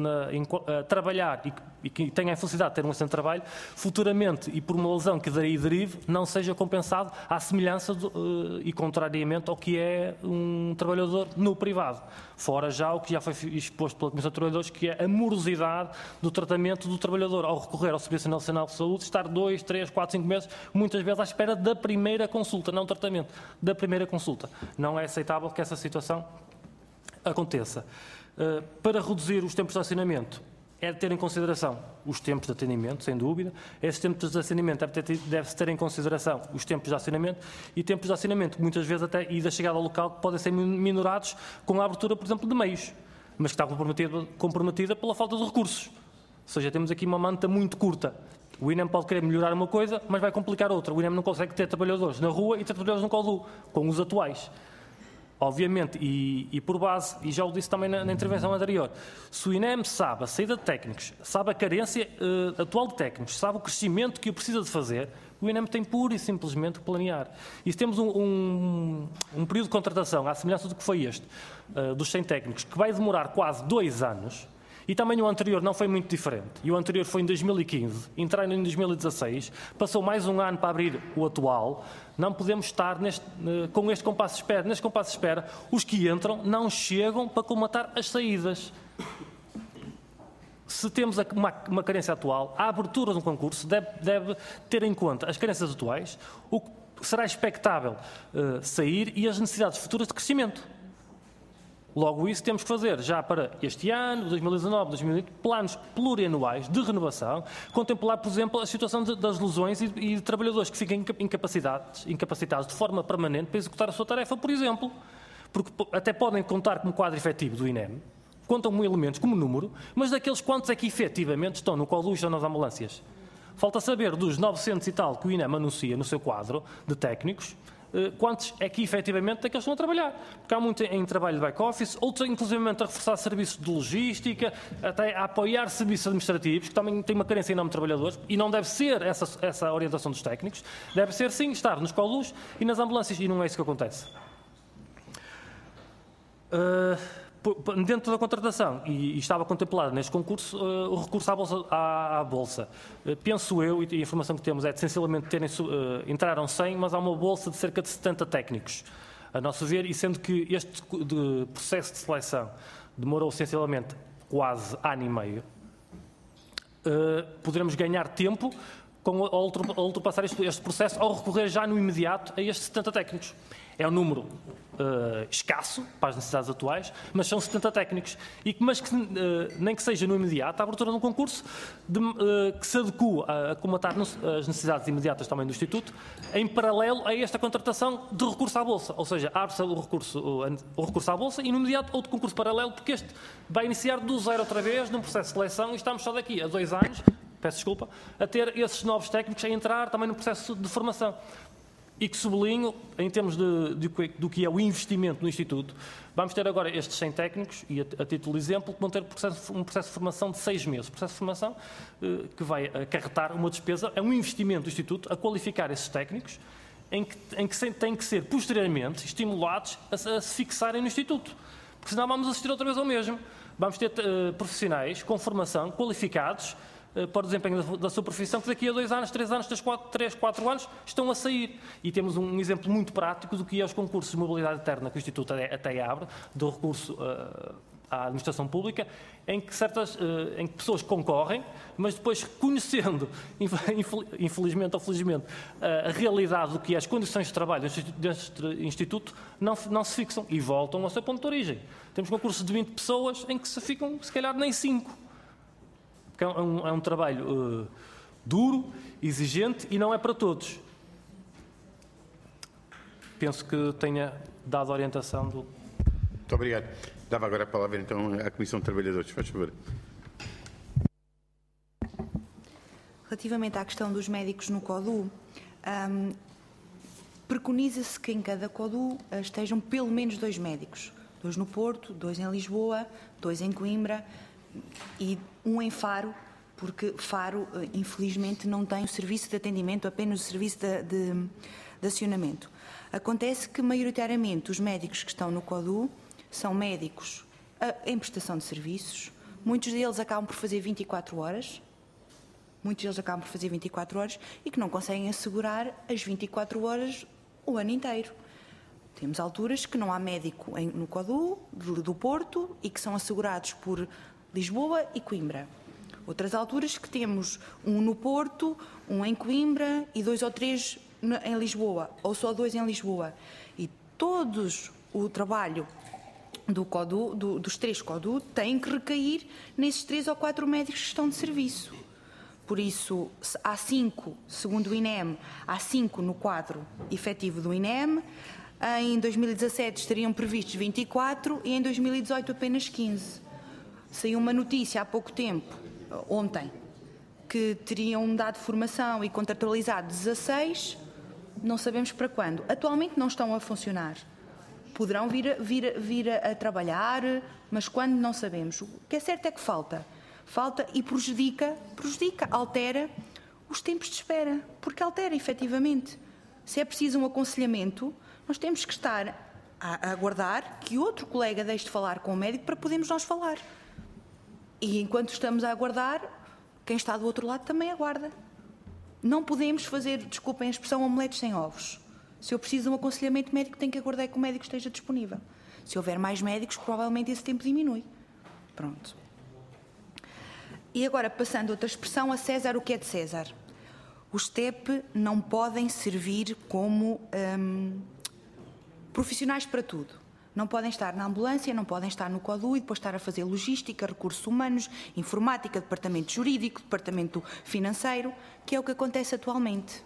trabalhar e que tenha a felicidade de ter um acidente de trabalho, futuramente e por uma lesão que daí derive, não seja compensado à semelhança e contrariamente ao que é um trabalhador no privado. Fora já o que já foi exposto pela Comissão de Trabalhadores, que é a morosidade do tratamento do trabalhador ao recorrer ao Serviço Nacional de Saúde, estar 2, 3, 4, 5 meses, muitas vezes à espera da primeira consulta, não tratamento, da primeira consulta. Não é aceitável que essa situação aconteça. Para reduzir os tempos de acionamento, é de ter em consideração os tempos de atendimento, sem dúvida. Esses tempos de acionamento deve-se ter em consideração os tempos de acionamento e tempos de acionamento, muitas vezes até, e da chegada ao local, que podem ser minorados com a abertura, por exemplo, de meios, mas que está comprometida pela falta de recursos. Ou seja, temos aqui uma manta muito curta. O INEM pode querer melhorar uma coisa, mas vai complicar outra. O INEM não consegue ter trabalhadores na rua e ter trabalhadores no CODU, com os atuais. Obviamente, e por base, e já o disse também na intervenção anterior, se o INEM sabe a saída de técnicos, sabe a carência atual de técnicos, sabe o crescimento que o precisa de fazer, o INEM tem pura e simplesmente que planear. E se temos um período de contratação, à semelhança do que foi este, dos 100 técnicos, que vai demorar quase 2 anos, e também o anterior não foi muito diferente. E o anterior foi em 2015, entraram em 2016, passou mais um ano para abrir o atual. Não podemos estar com este compasso de espera. Neste compasso de espera, os que entram não chegam para colmatar as saídas. Se temos uma carência atual, a abertura de um concurso deve ter em conta as carências atuais, o que será expectável sair e as necessidades futuras de crescimento. Logo, isso temos que fazer já para este ano, 2019, 2020, planos plurianuais de renovação, contemplar, por exemplo, a situação das lesões e de trabalhadores que ficam incapacitados de forma permanente para executar a sua tarefa, por exemplo, porque até podem contar como quadro efetivo do INEM, contam como elementos, como número, mas daqueles quantos é que efetivamente estão no CODU e estão nas ambulâncias. Falta saber dos 900 e tal que o INEM anuncia no seu quadro de técnicos, quantos é que efetivamente é que eles estão a trabalhar. Porque há muito em trabalho de back-office, outros inclusive a reforçar serviços de logística, até a apoiar serviços administrativos, que também tem uma carência enorme de trabalhadores, e não deve ser essa orientação dos técnicos, deve ser sim estar nos CODUs e nas ambulâncias, e não é isso que acontece. Dentro da contratação, e estava contemplado neste concurso, o recurso à Bolsa. Penso eu, e a informação que temos é de sensivelmente entraram 100, mas há uma Bolsa de cerca de 70 técnicos, a nosso ver, e sendo que este processo de seleção demorou sensivelmente quase ano e meio, poderemos ganhar tempo a ultrapassar este processo ao recorrer já no imediato a estes 70 técnicos. É um número escasso para as necessidades atuais, mas são 70 técnicos. Nem que seja no imediato, a abertura de um concurso que se adequa a comatar as necessidades imediatas também do Instituto, em paralelo a esta contratação de recurso à Bolsa. Ou seja, abre-se o recurso à Bolsa e no imediato outro concurso paralelo, porque este vai iniciar do zero outra vez num processo de seleção e estamos só daqui a 2 anos, peço desculpa, a ter esses novos técnicos a entrar também no processo de formação. E que sublinho, em termos do que é o investimento no Instituto, vamos ter agora estes 100 técnicos, e a título de exemplo, que vão ter um processo de formação de 6 meses. Processo de formação que vai acarretar uma despesa, é um investimento do Instituto a qualificar esses técnicos, em que têm que ser posteriormente estimulados a se fixarem no Instituto. Porque senão vamos assistir outra vez ao mesmo. Vamos ter profissionais com formação, qualificados, para o desempenho da sua profissão, que daqui a 2 anos, 3 anos, 3, 4 anos, estão a sair. E temos um exemplo muito prático do que é os concursos de mobilidade interna que o Instituto até abre, do recurso à administração pública, em que pessoas concorrem, mas depois, conhecendo, infelizmente ou felizmente, a realidade do que é as condições de trabalho deste Instituto, não se fixam e voltam ao seu ponto de origem. Temos concursos de 20 pessoas em que se ficam, se calhar, nem 5. É um trabalho duro, exigente e não é para todos. Penso que tenha dado orientação do... Muito obrigado. Dava agora a palavra então à Comissão de Trabalhadores. Faz favor. Relativamente à questão dos médicos no CODU, preconiza-se que em cada CODU estejam pelo menos 2 médicos. 2 no Porto, 2 em Lisboa, 2 em Coimbra e 1 em Faro, porque Faro, infelizmente, não tem o serviço de atendimento, apenas o serviço de acionamento. Acontece que, maioritariamente, os médicos que estão no CODU são médicos em prestação de serviços. Muitos deles acabam por fazer 24 horas. E que não conseguem assegurar as 24 horas o ano inteiro. Temos alturas que não há médico no CODU, do Porto, e que são assegurados por Lisboa e Coimbra. Outras alturas que temos 1 no Porto, 1 em Coimbra e 2 ou 3 em Lisboa, ou só 2 em Lisboa. E todos o trabalho do CODU, dos 3 CODU, tem que recair nesses 3 ou 4 médicos que estão de serviço. Por isso, há 5, segundo o INEM, há 5 no quadro efetivo do INEM. Em 2017 estariam previstos 24 e em 2018 apenas 15. Saiu uma notícia há pouco tempo, ontem, que teriam dado formação e contratualizado 16, não sabemos para quando. Atualmente não estão a funcionar. Poderão vir a trabalhar, mas quando não sabemos. O que é certo é que falta e prejudica, altera os tempos de espera, porque altera efetivamente. Se é preciso um aconselhamento, nós temos que estar a aguardar que outro colega deixe de falar com o médico para podermos nós falar. E enquanto estamos a aguardar, quem está do outro lado também aguarda. Não podemos fazer, desculpem a expressão, omeletes sem ovos. Se eu preciso de um aconselhamento médico, tenho que aguardar que o médico esteja disponível. Se houver mais médicos, provavelmente esse tempo diminui. Pronto. E agora, passando a outra expressão, a César, o que é de César? Os TEP não podem servir como profissionais para tudo. Não podem estar na ambulância, não podem estar no CODU e depois estar a fazer logística, recursos humanos, informática, departamento jurídico, departamento financeiro, que é o que acontece atualmente.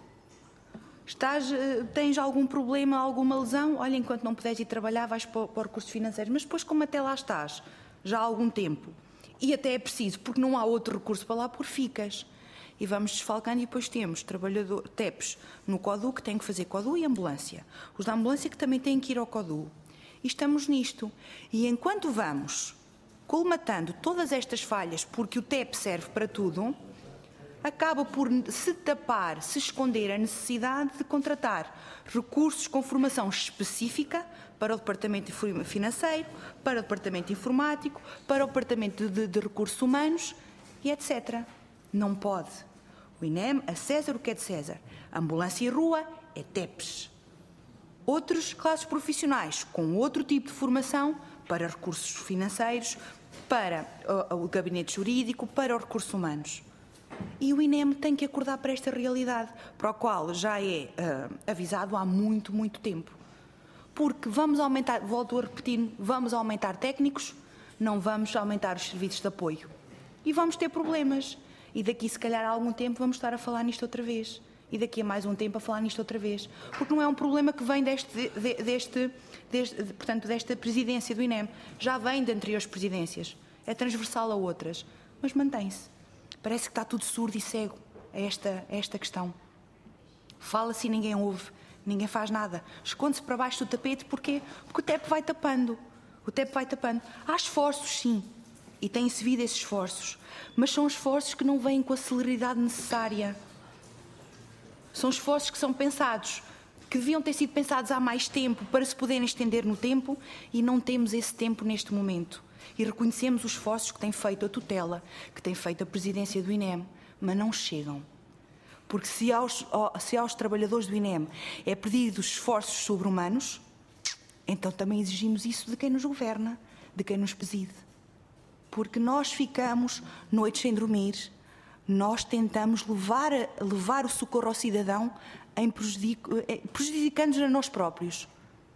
Tens algum problema, alguma lesão? Olha, enquanto não puderes ir trabalhar, vais para recursos financeiros. Mas depois, como até lá estás, já há algum tempo, e até é preciso, porque não há outro recurso para lá, ficas. E vamos desfalcando e depois temos TEPs no CODU que têm que fazer CODU e ambulância. Os da ambulância que também têm que ir ao CODU. E estamos nisto. E enquanto vamos colmatando todas estas falhas, porque o TEP serve para tudo, acaba por se tapar, se esconder a necessidade de contratar recursos com formação específica para o departamento financeiro, para o departamento informático, para o departamento de recursos humanos e etc. Não pode. O INEM, a César, o que é de César? A ambulância e rua é TEPs. Outros classes profissionais com outro tipo de formação para recursos financeiros, para o gabinete jurídico, para os recursos humanos. E o INEM tem que acordar para esta realidade, para a qual já é avisado há muito, muito tempo. Porque vamos aumentar, volto a repetir, vamos aumentar técnicos, não vamos aumentar os serviços de apoio. E vamos ter problemas. E daqui, se calhar, a algum tempo vamos estar a falar nisto outra vez. E daqui a mais um tempo a falar nisto outra vez. Porque não é um problema que vem portanto, desta presidência do INEM. Já vem de anteriores presidências. É transversal a outras. Mas mantém-se. Parece que está tudo surdo e cego a esta questão. Fala-se e ninguém ouve. Ninguém faz nada. Esconde-se para baixo do tapete. Porquê? Porque o TEP vai tapando. O TEP vai tapando. Há esforços, sim. E têm-se vindo esses esforços. Mas são esforços que não vêm com a celeridade necessária. São esforços que são pensados, que deviam ter sido pensados há mais tempo para se poderem estender no tempo, e não temos esse tempo neste momento. E reconhecemos os esforços que tem feito a tutela, que tem feito a presidência do INEM, mas não chegam. Porque se aos trabalhadores do INEM é pedido esforços sobre-humanos, então também exigimos isso de quem nos governa, de quem nos preside. Porque nós ficamos noites sem dormir, nós tentamos levar o socorro ao cidadão prejudicando-nos a nós próprios.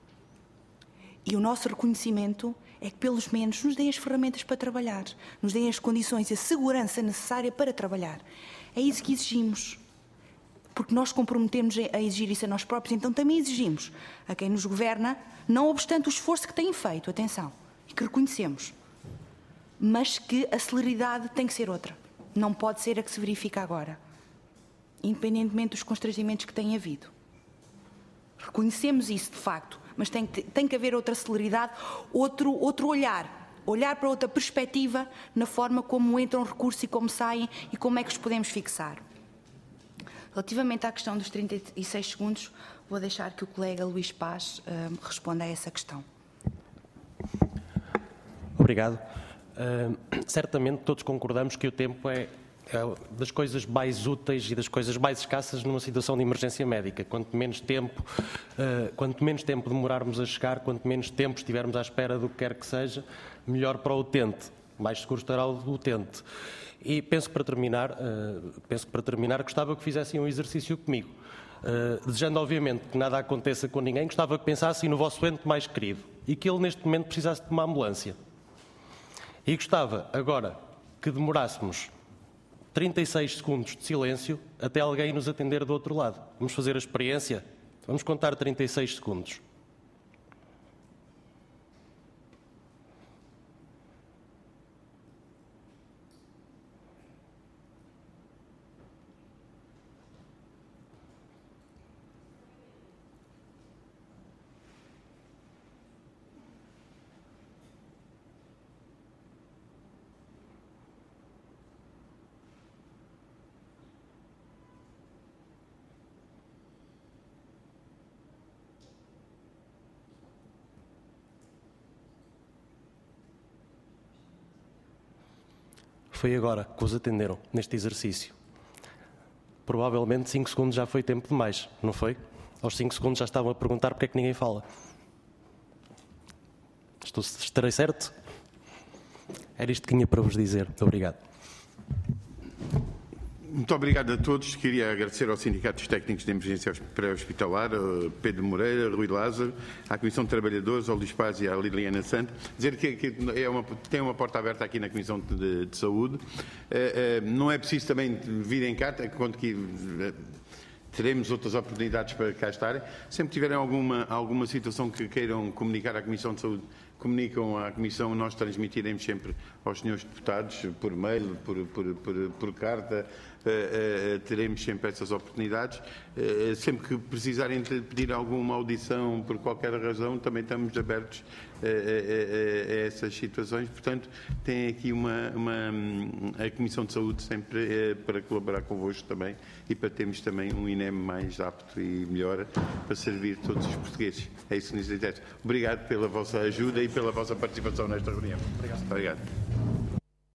E o nosso reconhecimento é que, pelos menos, nos deem as ferramentas para trabalhar, nos deem as condições e a segurança necessária para trabalhar. É isso que exigimos. Porque nós comprometemos a exigir isso a nós próprios, então também exigimos a quem nos governa, não obstante o esforço que têm feito, atenção, e que reconhecemos, mas que a celeridade tem que ser outra. Não pode ser a que se verifica agora, independentemente dos constrangimentos que têm havido. Reconhecemos isso, de facto, mas tem que haver outra celeridade, outro olhar para outra perspectiva na forma como entram recursos e como saem e como é que os podemos fixar. Relativamente à questão dos 36 segundos, vou deixar que o colega Luís Paz responda a essa questão. Obrigado. Certamente todos concordamos que o tempo é das coisas mais úteis e das coisas mais escassas numa situação de emergência médica. Quanto menos tempo demorarmos a chegar, quanto menos tempo estivermos à espera do que quer que seja, melhor para o utente, mais seguro estará o utente. E penso que para terminar gostava que fizessem um exercício comigo. Desejando obviamente que nada aconteça com ninguém, gostava que pensassem no vosso ente mais querido e que ele neste momento precisasse de uma ambulância. E gostava agora que demorássemos 36 segundos de silêncio até alguém nos atender do outro lado. Vamos fazer a experiência? Vamos contar 36 segundos. Foi agora que os atenderam neste exercício. Provavelmente 5 segundos já foi tempo demais, não foi? Aos 5 segundos já estavam a perguntar porque é que ninguém fala. Estarei certo? Era isto que tinha para vos dizer. Muito obrigado. Muito obrigado a todos. Queria agradecer ao Sindicato dos Técnicos de Emergência Pré-Hospitalar, Pedro Moreira, Rui Lázaro, à Comissão de Trabalhadores, ao Luís Paz e à Liliana Santos. Dizer que tem uma porta aberta aqui na Comissão de Saúde. Não é preciso também vir em carta, quando que teremos outras oportunidades para cá estarem. Sempre tiverem alguma situação que queiram comunicar à Comissão de Saúde, comunicam à Comissão, nós transmitiremos sempre aos senhores deputados, por mail, por carta, teremos sempre essas oportunidades. Sempre que precisarem de pedir alguma audição por qualquer razão, também estamos abertos a essas situações. Portanto, tem aqui a Comissão de Saúde sempre para colaborar convosco também e para termos também um INEM mais apto e melhor para servir todos os portugueses. É isso que nos interessa. Obrigado pela vossa ajuda e pela vossa participação nesta reunião. Obrigado.